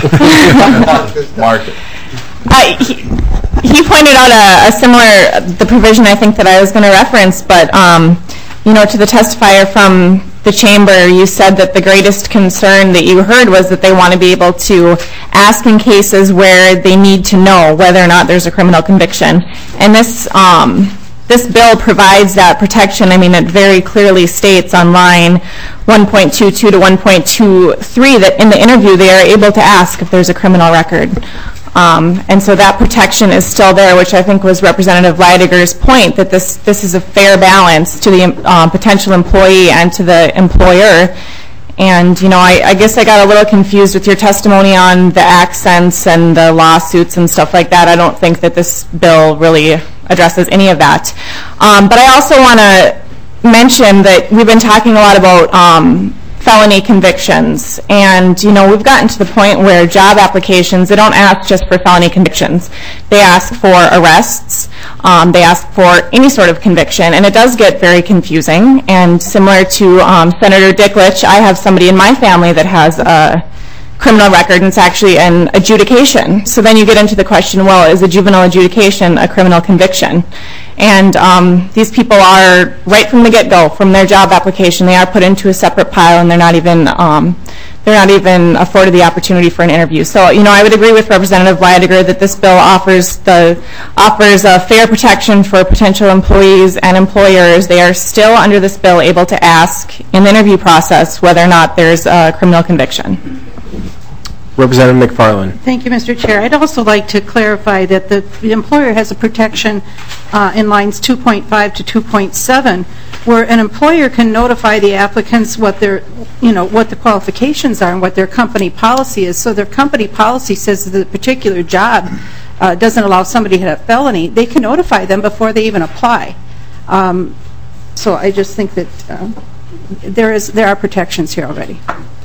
Mark it. Uh, he, he pointed out a, a similar, the provision I think that I was going to reference, but, um, you know, to the testifier from the chamber, you said that the greatest concern that you heard was that they want to be able to ask in cases where they need to know whether or not there's a criminal conviction. And this um, this bill provides that protection. I mean, it very clearly states on line one point two two to one point two three that in the interview they are able to ask if there's a criminal record. Um, and so that protection is still there, which I think was Representative Leidiger's point, that this, this is a fair balance to the uh, potential employee and to the employer. And, you know, I, I guess I got a little confused with your testimony on the accents and the lawsuits and stuff like that. I don't think that this bill really addresses any of that. Um, but I also want to mention that we've been talking a lot about um, felony convictions, and you know we've gotten to the point where job applications, they don't ask just for felony convictions, they ask for arrests, um, they ask for any sort of conviction, and it does get very confusing. And similar to um, Senator Dicklich, I have somebody in my family that has a criminal record, and it's actually an adjudication. So then you get into the question, well, is a juvenile adjudication a criminal conviction? And um, these people are, right from the get-go, from their job application, they are put into a separate pile, and they're not even um, they're not even afforded the opportunity for an interview. So, you know, I would agree with Representative Leidiger that this bill offers the offers a fair protection for potential employees and employers. They are still under this bill able to ask in the interview process whether or not there's a criminal conviction. Representative McFarland. Thank you, Mister Chair. I'd also like to clarify that the, the employer has a protection uh, in lines two point five to two point seven, where an employer can notify the applicants what their, you know, what the qualifications are and what their company policy is. So their company policy says that the particular job uh, doesn't allow somebody to have a felony. They can notify them before they even apply. Um, so I just think that uh, there is there are protections here already.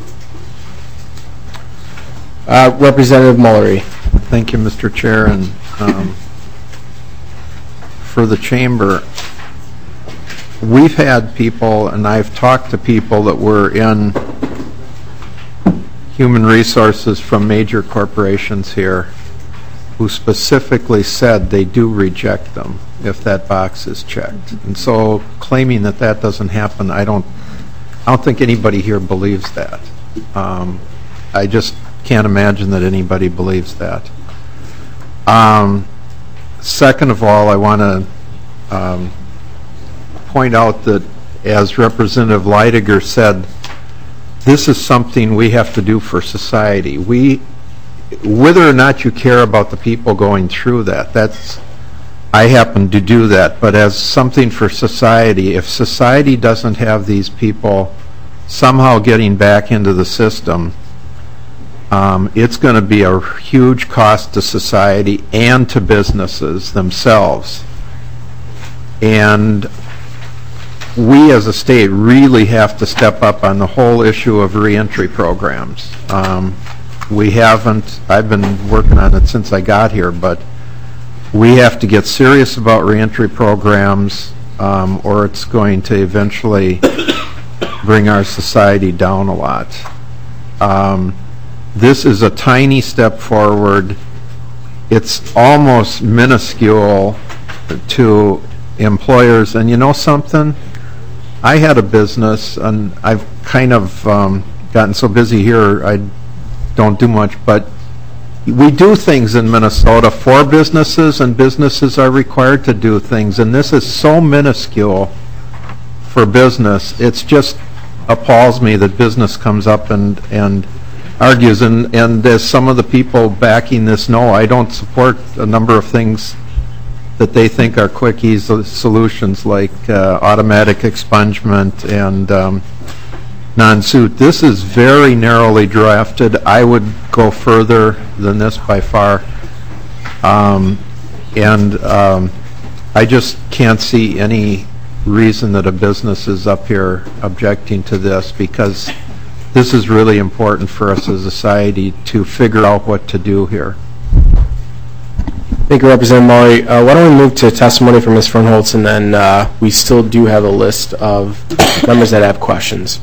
Uh, Representative Mullery. Thank you, Mister Chair, and um, for the chamber, we've had people, and I've talked to people that were in human resources from major corporations here who specifically said they do reject them if that box is checked. And so claiming that that doesn't happen, I don't, I don't think anybody here believes that. Um, I just can't imagine that anybody believes that. Um, second of all, I want to um, point out that, as Representative Leidiger said, this is something we have to do for society. We, whether or not you care about the people going through that, that's, I happen to do that, but as something for society, if society doesn't have these people somehow getting back into the system, um, it's going to be a huge cost to society and to businesses themselves. And we as a state really have to step up on the whole issue of reentry programs. Um, we haven't, I've been working on it since I got here, but we have to get serious about reentry programs um, or it's going to eventually bring our society down a lot. Um, this is a tiny step forward. It's almost minuscule to employers, and you know something? I had a business, and I've kind of um, gotten so busy here I don't do much, but we do things in Minnesota for businesses, and businesses are required to do things, and this is so minuscule for business. It's just appalls me that business comes up and, and argues, and, and as some of the people backing this know, I don't support a number of things that they think are quick, easy solutions like uh, automatic expungement and um, non-suit. This is very narrowly drafted. I would go further than this by far. Um, and um, I just can't see any reason that a business is up here objecting to this, because this is really important for us as a society to figure out what to do here. Thank you, Representative Maury. Uh, why don't we move to testimony from Miz Fernholz, and then uh, we still do have a list of members that have questions.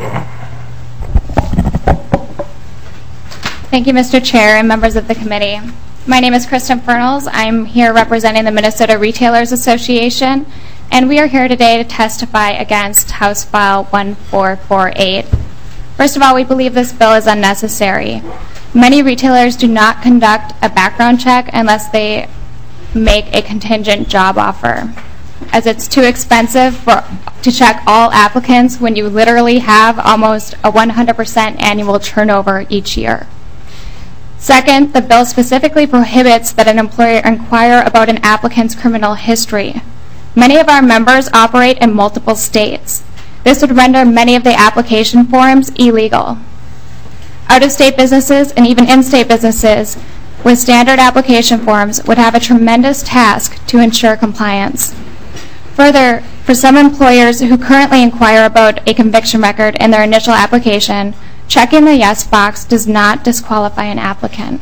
Thank you, Mister Chair and members of the committee. My name is Kristen Fernholz. I'm here representing the Minnesota Retailers Association, and we are here today to testify against House File one four four eight. First of all, we believe this bill is unnecessary. Many retailers do not conduct a background check unless they make a contingent job offer, as it's too expensive for, to check all applicants when you literally have almost a one hundred percent annual turnover each year. Second, the bill specifically prohibits that an employer inquire about an applicant's criminal history. Many of our members operate in multiple states. This would render many of the application forms illegal. Out-of-state businesses and even in-state businesses with standard application forms would have a tremendous task to ensure compliance. Further, for some employers who currently inquire about a conviction record in their initial application, checking the yes box does not disqualify an applicant.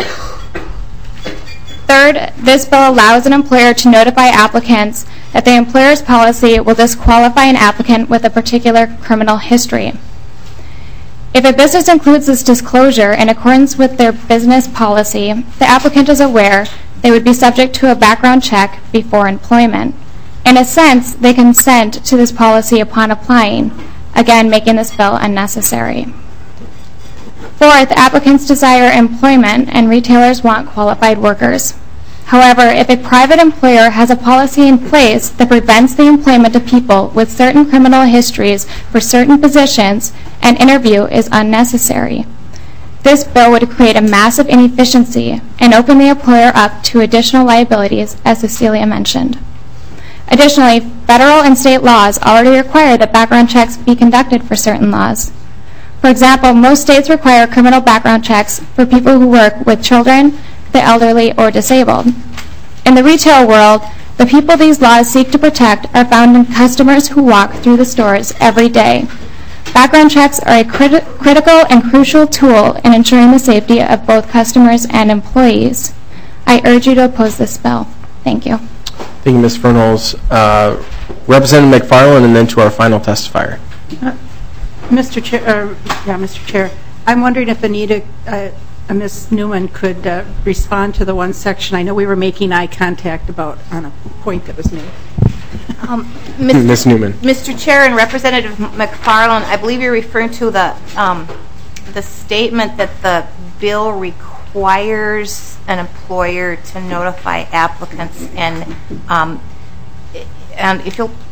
Third, this bill allows an employer to notify applicants that the employer's policy will disqualify an applicant with a particular criminal history. If a business includes this disclosure in accordance with their business policy, the applicant is aware they would be subject to a background check before employment. In a sense, they consent to this policy upon applying, again making this bill unnecessary. Fourth, applicants desire employment and retailers want qualified workers. However, if a private employer has a policy in place that prevents the employment of people with certain criminal histories for certain positions, an interview is unnecessary. This bill would create a massive inefficiency and open the employer up to additional liabilities, as Cecilia mentioned. Additionally, federal and state laws already require that background checks be conducted for certain laws. For example, most states require criminal background checks for people who work with children, the elderly, or disabled. In the retail world, the people these laws seek to protect are found in customers who walk through the stores every day. Background checks are a crit critical and crucial tool in ensuring the safety of both customers and employees. I urge you to oppose this bill. Thank you. Thank you, Miz Fernholz. Uh, Representative McFarland, and then to our final testifier. Uh, Mister Chair, uh, yeah, Mister Chair, I'm wondering if Anita, uh, uh, Miz Newman could uh, respond to the one section. I know we were making eye contact about on a point that was made. Um, Miz Newman. Mister Chair and Representative McFarland, I believe you're referring to the um, the statement that the bill requires an employer to notify applicants, and um, and if you'll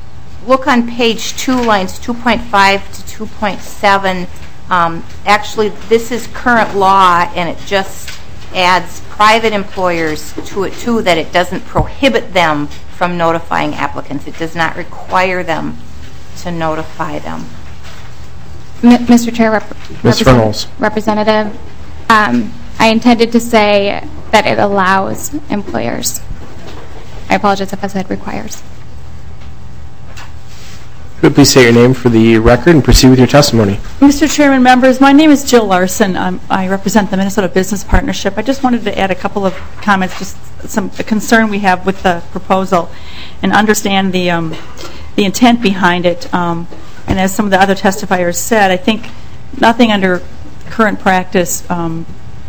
look on page two, lines two point five to two point seven, um, actually this is current law, and it just adds private employers to it too, that it doesn't prohibit them from notifying applicants. It does not require them to notify them. M- Mister Chair, Rep- Miz Represent- Reynolds. Representative, um, I intended to say that it allows employers. I apologize if I said requires. Could you please state your name for the record and proceed with your testimony? Mister Chairman, members, my name is Jill Larson. I'm, I represent the Minnesota Business Partnership. I just wanted to add a couple of comments, just some a concern we have with the proposal, and understand the um, the intent behind it. Um, and as some of the other testifiers said, I think nothing under current practice um,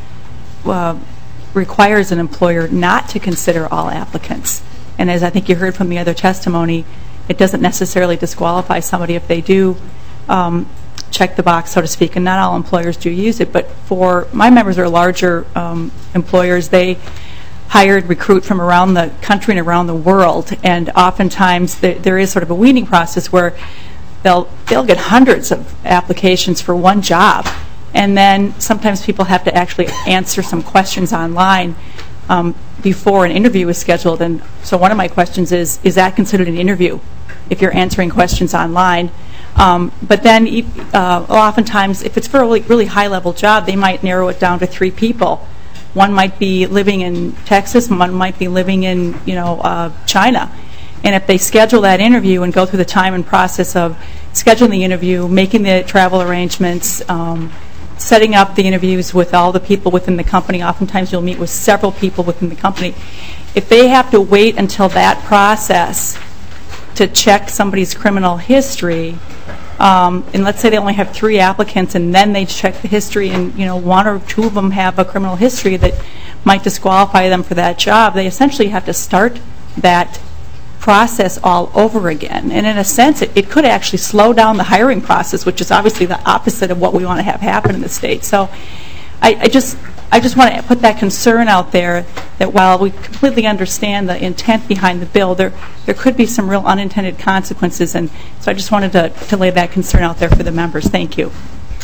uh, requires an employer not to consider all applicants. And as I think you heard from the other testimony, it doesn't necessarily disqualify somebody if they do um, check the box, so to speak, and not all employers do use it. But for my members are larger um, employers, they hire and recruit from around the country and around the world, and oftentimes there, there is sort of a weeding process where they'll they'll get hundreds of applications for one job, and then sometimes people have to actually answer some questions online um, before an interview is scheduled. And so one of my questions is, is that considered an interview if you're answering questions online? Um, but then uh, oftentimes, if it's for a really, really high-level job, they might narrow it down to three people. One might be living in Texas, one might be living in, you know, uh, China. And if they schedule that interview and go through the time and process of scheduling the interview, making the travel arrangements, um, setting up the interviews with all the people within the company, oftentimes you'll meet with several people within the company. If they have to wait until that process to check somebody's criminal history, um, and let's say they only have three applicants, and then they check the history, and you know one or two of them have a criminal history that might disqualify them for that job, they essentially have to start that process all over again. And in a sense, it, it could actually slow down the hiring process, which is obviously the opposite of what we want to have happen in the state. So I, I just I just want to put that concern out there that while we completely understand the intent behind the bill, there there could be some real unintended consequences. And so I just wanted to, to lay that concern out there for the members. Thank you.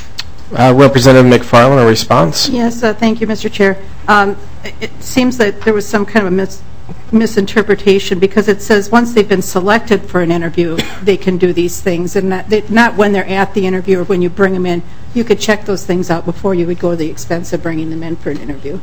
Uh, Representative McFarland, a response? Yes, uh, thank you, Mister Chair. Um, it, it seems that there was some kind of a mis misinterpretation, because it says once they've been selected for an interview, they can do these things, and not, they, not when they're at the interview or when you bring them in. You could check those things out before you would go to the expense of bringing them in for an interview.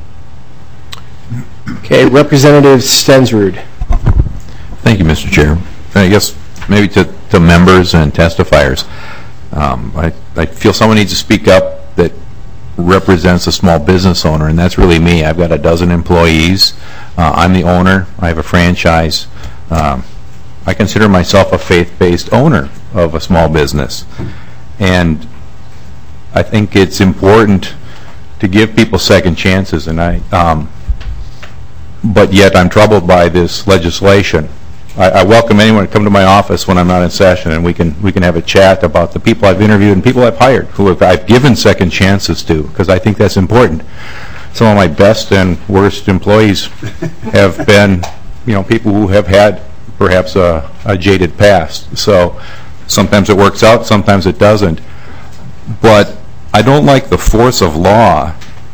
Okay, Representative Stensrud. Thank you, Mister Chair. I guess maybe to, to members and testifiers, um, I, I feel someone needs to speak up that represents a small business owner, and that's really me. I've got a dozen employees. Uh, I'm the owner. I have a franchise. Um, I consider myself a faith-based owner of a small business. And I think it's important to give people second chances, and I, um, but yet I'm troubled by this legislation. I, I welcome anyone to come to my office when I'm not in session, and we can we can have a chat about the people I've interviewed and people I've hired, who have, I've given second chances to, because I think that's important. Some of my best and worst employees have been, you know, people who have had perhaps a, a jaded past. So sometimes it works out, sometimes it doesn't. But I don't like the force of law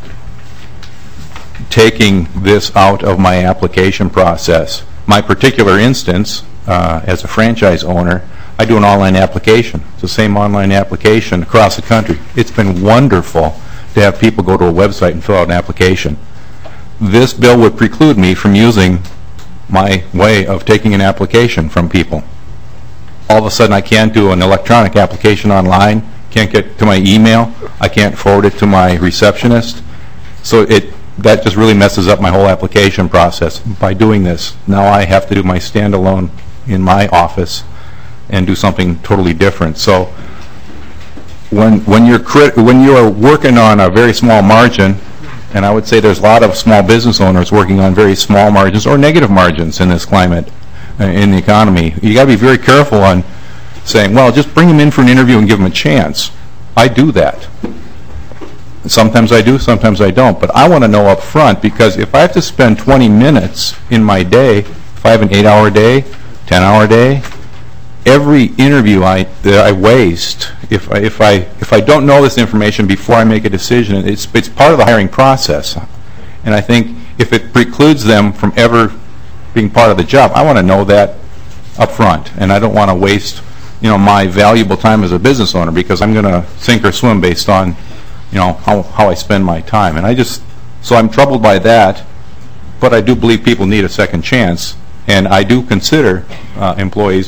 taking this out of my application process. My particular instance, uh, as a franchise owner, I do an online application. It's the same online application across the country. It's been wonderful to have people go to a website and fill out an application. This bill would preclude me from using my way of taking an application from people. All of a sudden I can't do an electronic application online, can't get to my email, I can't forward it to my receptionist. So it that just really messes up my whole application process by doing this. Now I have to do my standalone in my office and do something totally different. So when when you're crit when you are working on a very small margin, and I would say there's a lot of small business owners working on very small margins or negative margins in this climate uh, in the economy, you got to be very careful on saying, well, just bring them in for an interview and give them a chance. I do that. Sometimes I do, sometimes I don't. But I want to know up front, because if I have to spend twenty minutes in my day, if I have an eight-hour day, ten-hour day, every interview I, that I waste, if I, if I, if I don't know this information before I make a decision, it's, it's part of the hiring process. And I think if it precludes them from ever being part of the job, I want to know that up front. And I don't want to waste, you know, my valuable time as a business owner because I'm going to sink or swim based on, you know, how, how I spend my time. And I just, so I'm troubled by that, but I do believe people need a second chance. And I do consider uh, employees,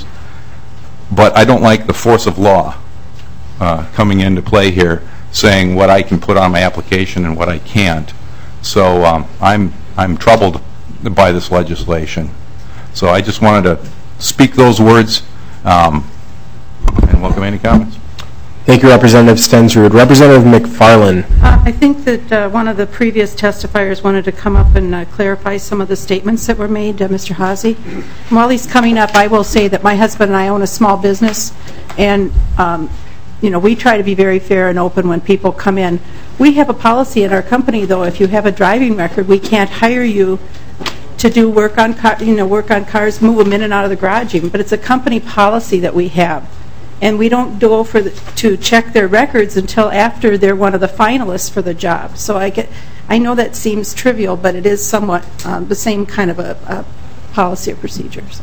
but I don't like the force of law uh, coming into play here, saying what I can put on my application and what I can't. So um, I'm I'm troubled by this legislation. So I just wanted to speak those words um, and welcome any comments. Thank you, Representative Stensrud. Representative McFarland. Uh, I think that uh, one of the previous testifiers wanted to come up and uh, clarify some of the statements that were made, uh, Mister Haase. While he's coming up, I will say that my husband and I own a small business, and um, you know, we try to be very fair and open when people come in. We have a policy in our company, though, if you have a driving record, we can't hire you to do work on, car, you know, work on cars, move them in and out of the garage even, but it's a company policy that we have. And we don't go for the, to check their records until after they're one of the finalists for the job. So I get, I know that seems trivial, but it is somewhat um, the same kind of a, a policy or procedures.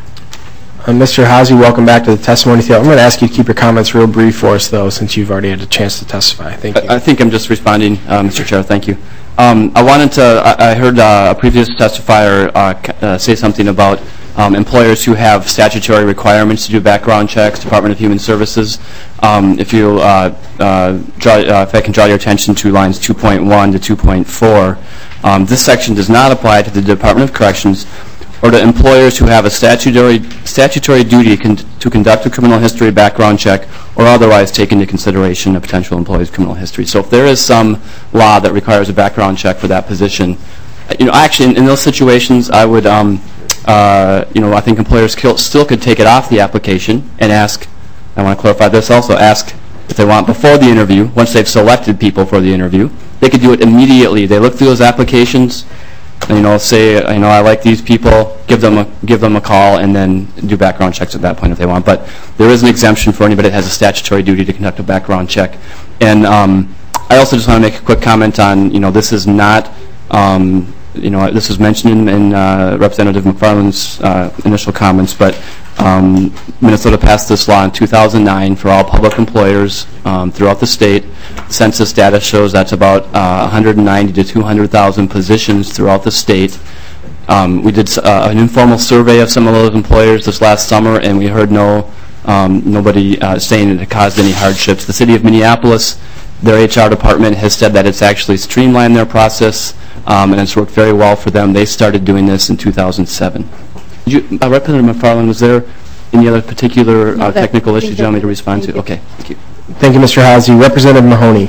Uh, Mister Haase, welcome back to the testimony field. I'm going to ask you to keep your comments real brief for us, though, since you've already had a chance to testify. Thank you. I, I think I'm just responding, uh, Mister Chair. Thank you. Um, I wanted to, I, I heard uh, a previous testifier uh, uh, say something about Um, employers who have statutory requirements to do background checks, Department of Human Services. Um, if you, uh, uh, draw, uh, if I can draw your attention to lines two point one to two point four, um, this section does not apply to the Department of Corrections or to employers who have a statutory statutory duty con to conduct a criminal history background check or otherwise take into consideration a potential employee's criminal history. So if there is some law that requires a background check for that position, you know, actually in, in those situations, I would. Um, Uh, you know, I think employers still could take it off the application and ask, I want to clarify this also, ask if they want before the interview, once they've selected people for the interview, they could do it immediately. They look through those applications, and, you know, say, you know, I like these people, give them a, give them a call, and then do background checks at that point if they want. But there is an exemption for anybody that has a statutory duty to conduct a background check. And um, I also just want to make a quick comment on, you know, this is not, um, you know, this was mentioned in, in uh, Representative McFarland's uh, initial comments, but um, Minnesota passed this law in two thousand nine for all public employers um, throughout the state. Census data shows that's about uh, one hundred ninety to two hundred thousand positions throughout the state. Um, we did uh, an informal survey of some of those employers this last summer, and we heard no um, nobody uh, saying it caused any hardships. The city of Minneapolis, their H R department has said that it's actually streamlined their process, um, and it's worked very well for them. They started doing this in two thousand seven. Did you, uh, Representative McFarland, was there any other particular uh, technical issues you want me to respond to? Okay, thank you. Thank you, Mister Haase. Representative Mahoney.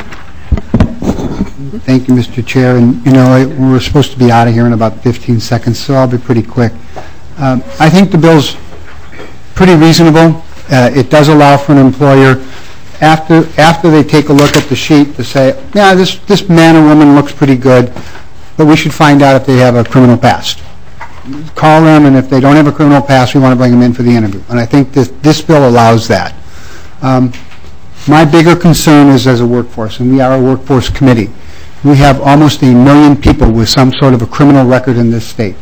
Thank you, Mister Chair. And, you know, I, we're supposed to be out of here in about fifteen seconds, so I'll be pretty quick. Um, I think the bill's pretty reasonable. Uh, it does allow for an employer, after after they take a look at the sheet, to say, yeah, this, this man or woman looks pretty good, but we should find out if they have a criminal past. Call them, and if they don't have a criminal past, we want to bring them in for the interview. And I think this, this bill allows that. Um, my bigger concern is as a workforce, and we are a workforce committee. We have almost a million people with some sort of a criminal record in this state.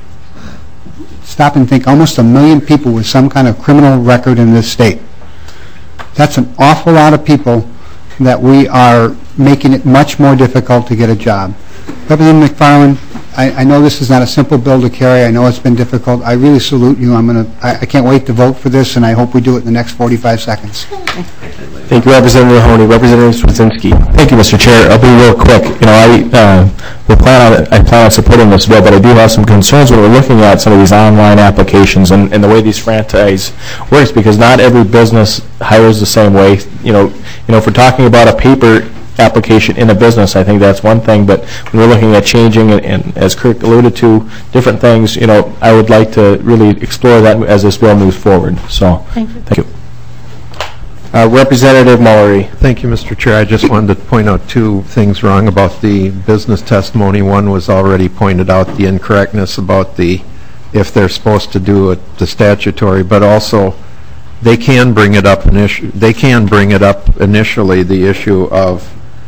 Stop and think, almost a million people with some kind of criminal record in this state. That's an awful lot of people that we are making it much more difficult to get a job. Representative McFarland, I, I know this is not a simple bill to carry. I know it's been difficult. I really salute you. I'm gonna, I, I can't wait to vote for this, and I hope we do it in the next forty-five seconds. Thank you, Representative Mahoney. Representative Swedzinski. Thank you, Mister Chair. I'll be real quick. You know, I uh, will plan on I plan on supporting this bill, but I do have some concerns when we're looking at some of these online applications and, and the way these franchise works, because not every business hires the same way. You know, you know, if we're talking about a paper application in a business, I think that's one thing, but when we're looking at changing and, and as Kirk alluded to, different things, you know, I would like to really explore that as this bill moves forward. So, thank you. Thank you. Uh, Representative Mallory. Thank you, Mister Chair. I just wanted to point out two things wrong about the business testimony. One was already pointed out, the incorrectness about the, if they're supposed to do it, the statutory, but also they can bring it up initially, they can bring it up initially, the issue of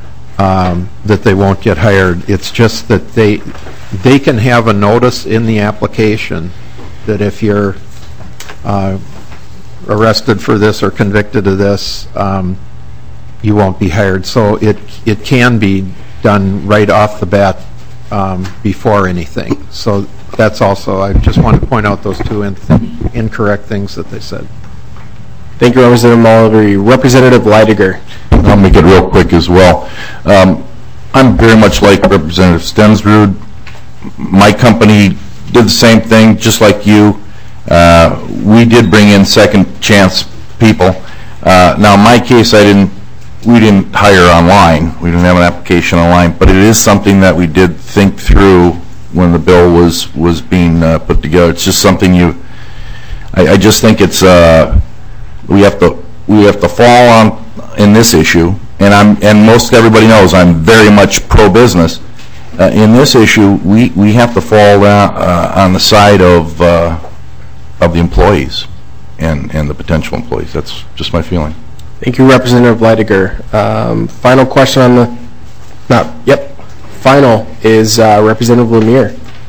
um, that they won't get hired. It's just that they, they can have a notice in the application that if you're uh, arrested for this or convicted of this, um, you won't be hired. So it, it can be done right off the bat um, before anything. So that's also, I just wanted to point out those two in incorrect things that they said. Thank you, Representative Mullery. Representative Leidiger. I'll make it real quick as well. Um, I'm very much like Representative Stensrud. My company did the same thing, just like you. Uh, we did bring in second chance people. Uh, now, in my case, I didn't. We didn't hire online. We didn't have an application online, but it is something that we did think through when the bill was was being uh, put together. It's just something you. I, I just think it's. Uh, we have to. We have to fall on in this issue, and I'm. And most everybody knows I'm very much pro-business. Uh, in this issue, we we have to fall down, uh, on the side of uh, of the employees and and the potential employees. That's just my feeling. Thank you, Representative Leidiger. Um, final question on the, not, yep, final is uh, Representative Lemire.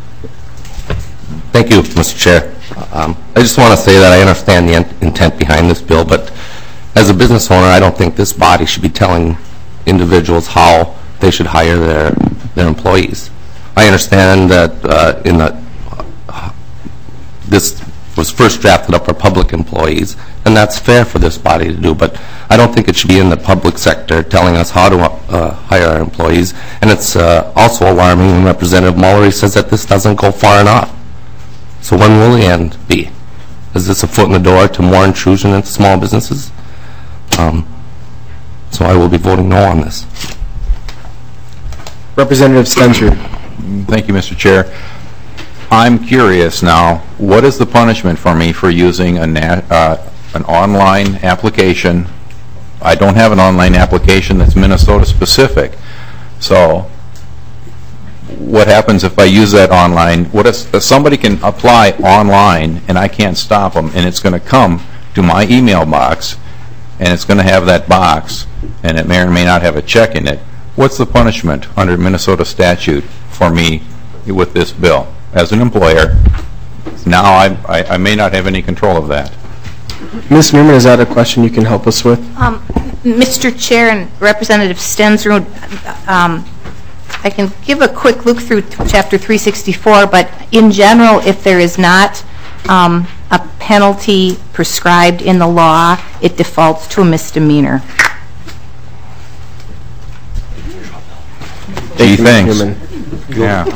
Thank you, Mister Chair. Um, I just want to say that I understand the in intent behind this bill, but as a business owner, I don't think this body should be telling individuals how they should hire their, their employees. I understand that uh, in the, uh, this was first drafted up for public employees, and that's fair for this body to do, but I don't think it should be in the public sector telling us how to uh, hire our employees. And it's uh, also alarming when Representative Mullery says that this doesn't go far enough. So when will the end be? Is this a foot in the door to more intrusion into small businesses? Um, so I will be voting no on this. Representative Spencer. Thank you, Mister Chair. I'm curious now, what is the punishment for me for using a nat, uh, an online application? I don't have an online application that's Minnesota specific. So what happens if I use that online? What if, if somebody can apply online and I can't stop them, and it's going to come to my email box and it's going to have that box and it may or may not have a check in it? What's the punishment under Minnesota statute for me with this bill? As an employer, now I, I, I may not have any control of that. Miz Newman, is that a question you can help us with? Um, Mister Chair and Representative Stensrud, um, I can give a quick look through Chapter three sixty-four, but in general, if there is not um, a penalty prescribed in the law, it defaults to a misdemeanor. Gee, thanks. Yeah.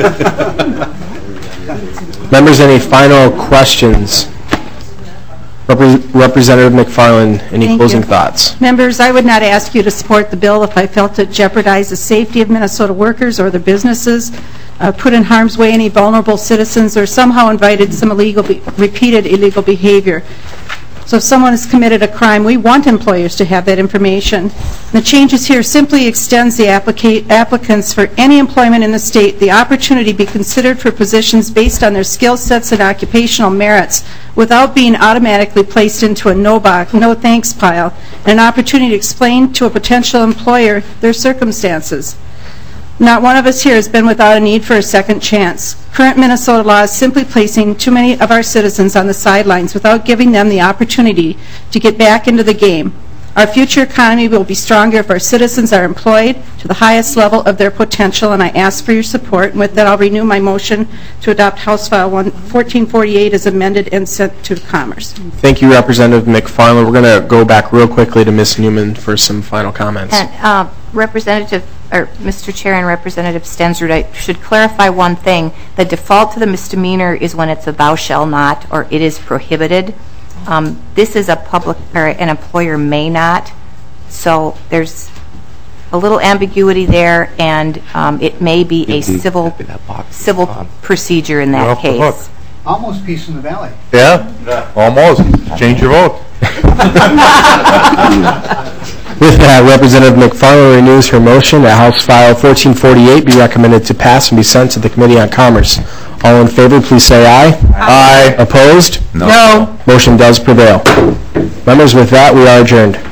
Members, any final questions? Repre Representative McFarland, any Thank closing you. thoughts? Members, I would not ask you to support the bill if I felt it jeopardized the safety of Minnesota workers or their businesses, uh, put in harm's way any vulnerable citizens, or somehow invited some illegal, be repeated illegal behavior. So if someone has committed a crime, we want employers to have that information. The changes here simply extends the applica applicants for any employment in the state the opportunity to be considered for positions based on their skill sets and occupational merits without being automatically placed into a no box, no thanks pile, and an opportunity to explain to a potential employer their circumstances. Not one of us here has been without a need for a second chance. Current Minnesota law is simply placing too many of our citizens on the sidelines without giving them the opportunity to get back into the game. Our future economy will be stronger if our citizens are employed to the highest level of their potential, and I ask for your support. And with that, I'll renew my motion to adopt House File fourteen forty-eight as amended and sent to Commerce. Thank you, Representative McFarland. We're going to go back real quickly to Miz Newman for some final comments. And uh, Representative, or Mister Chair and Representative Stensrud, I should clarify one thing. The default to the misdemeanor is when it's a thou shall not or it is prohibited. Um, this is a public, or an employer may not, so there's a little ambiguity there, and um, it may be a civil civil procedure in that case. Almost peace in the valley. Yeah, almost. Change your vote. With that, Representative McFarland renews her motion that House File fourteen forty-eight be recommended to pass and be sent to the Committee on Commerce. All in favor, please say aye. Aye. Opposed? No. Motion does prevail. Members, with that, we are adjourned.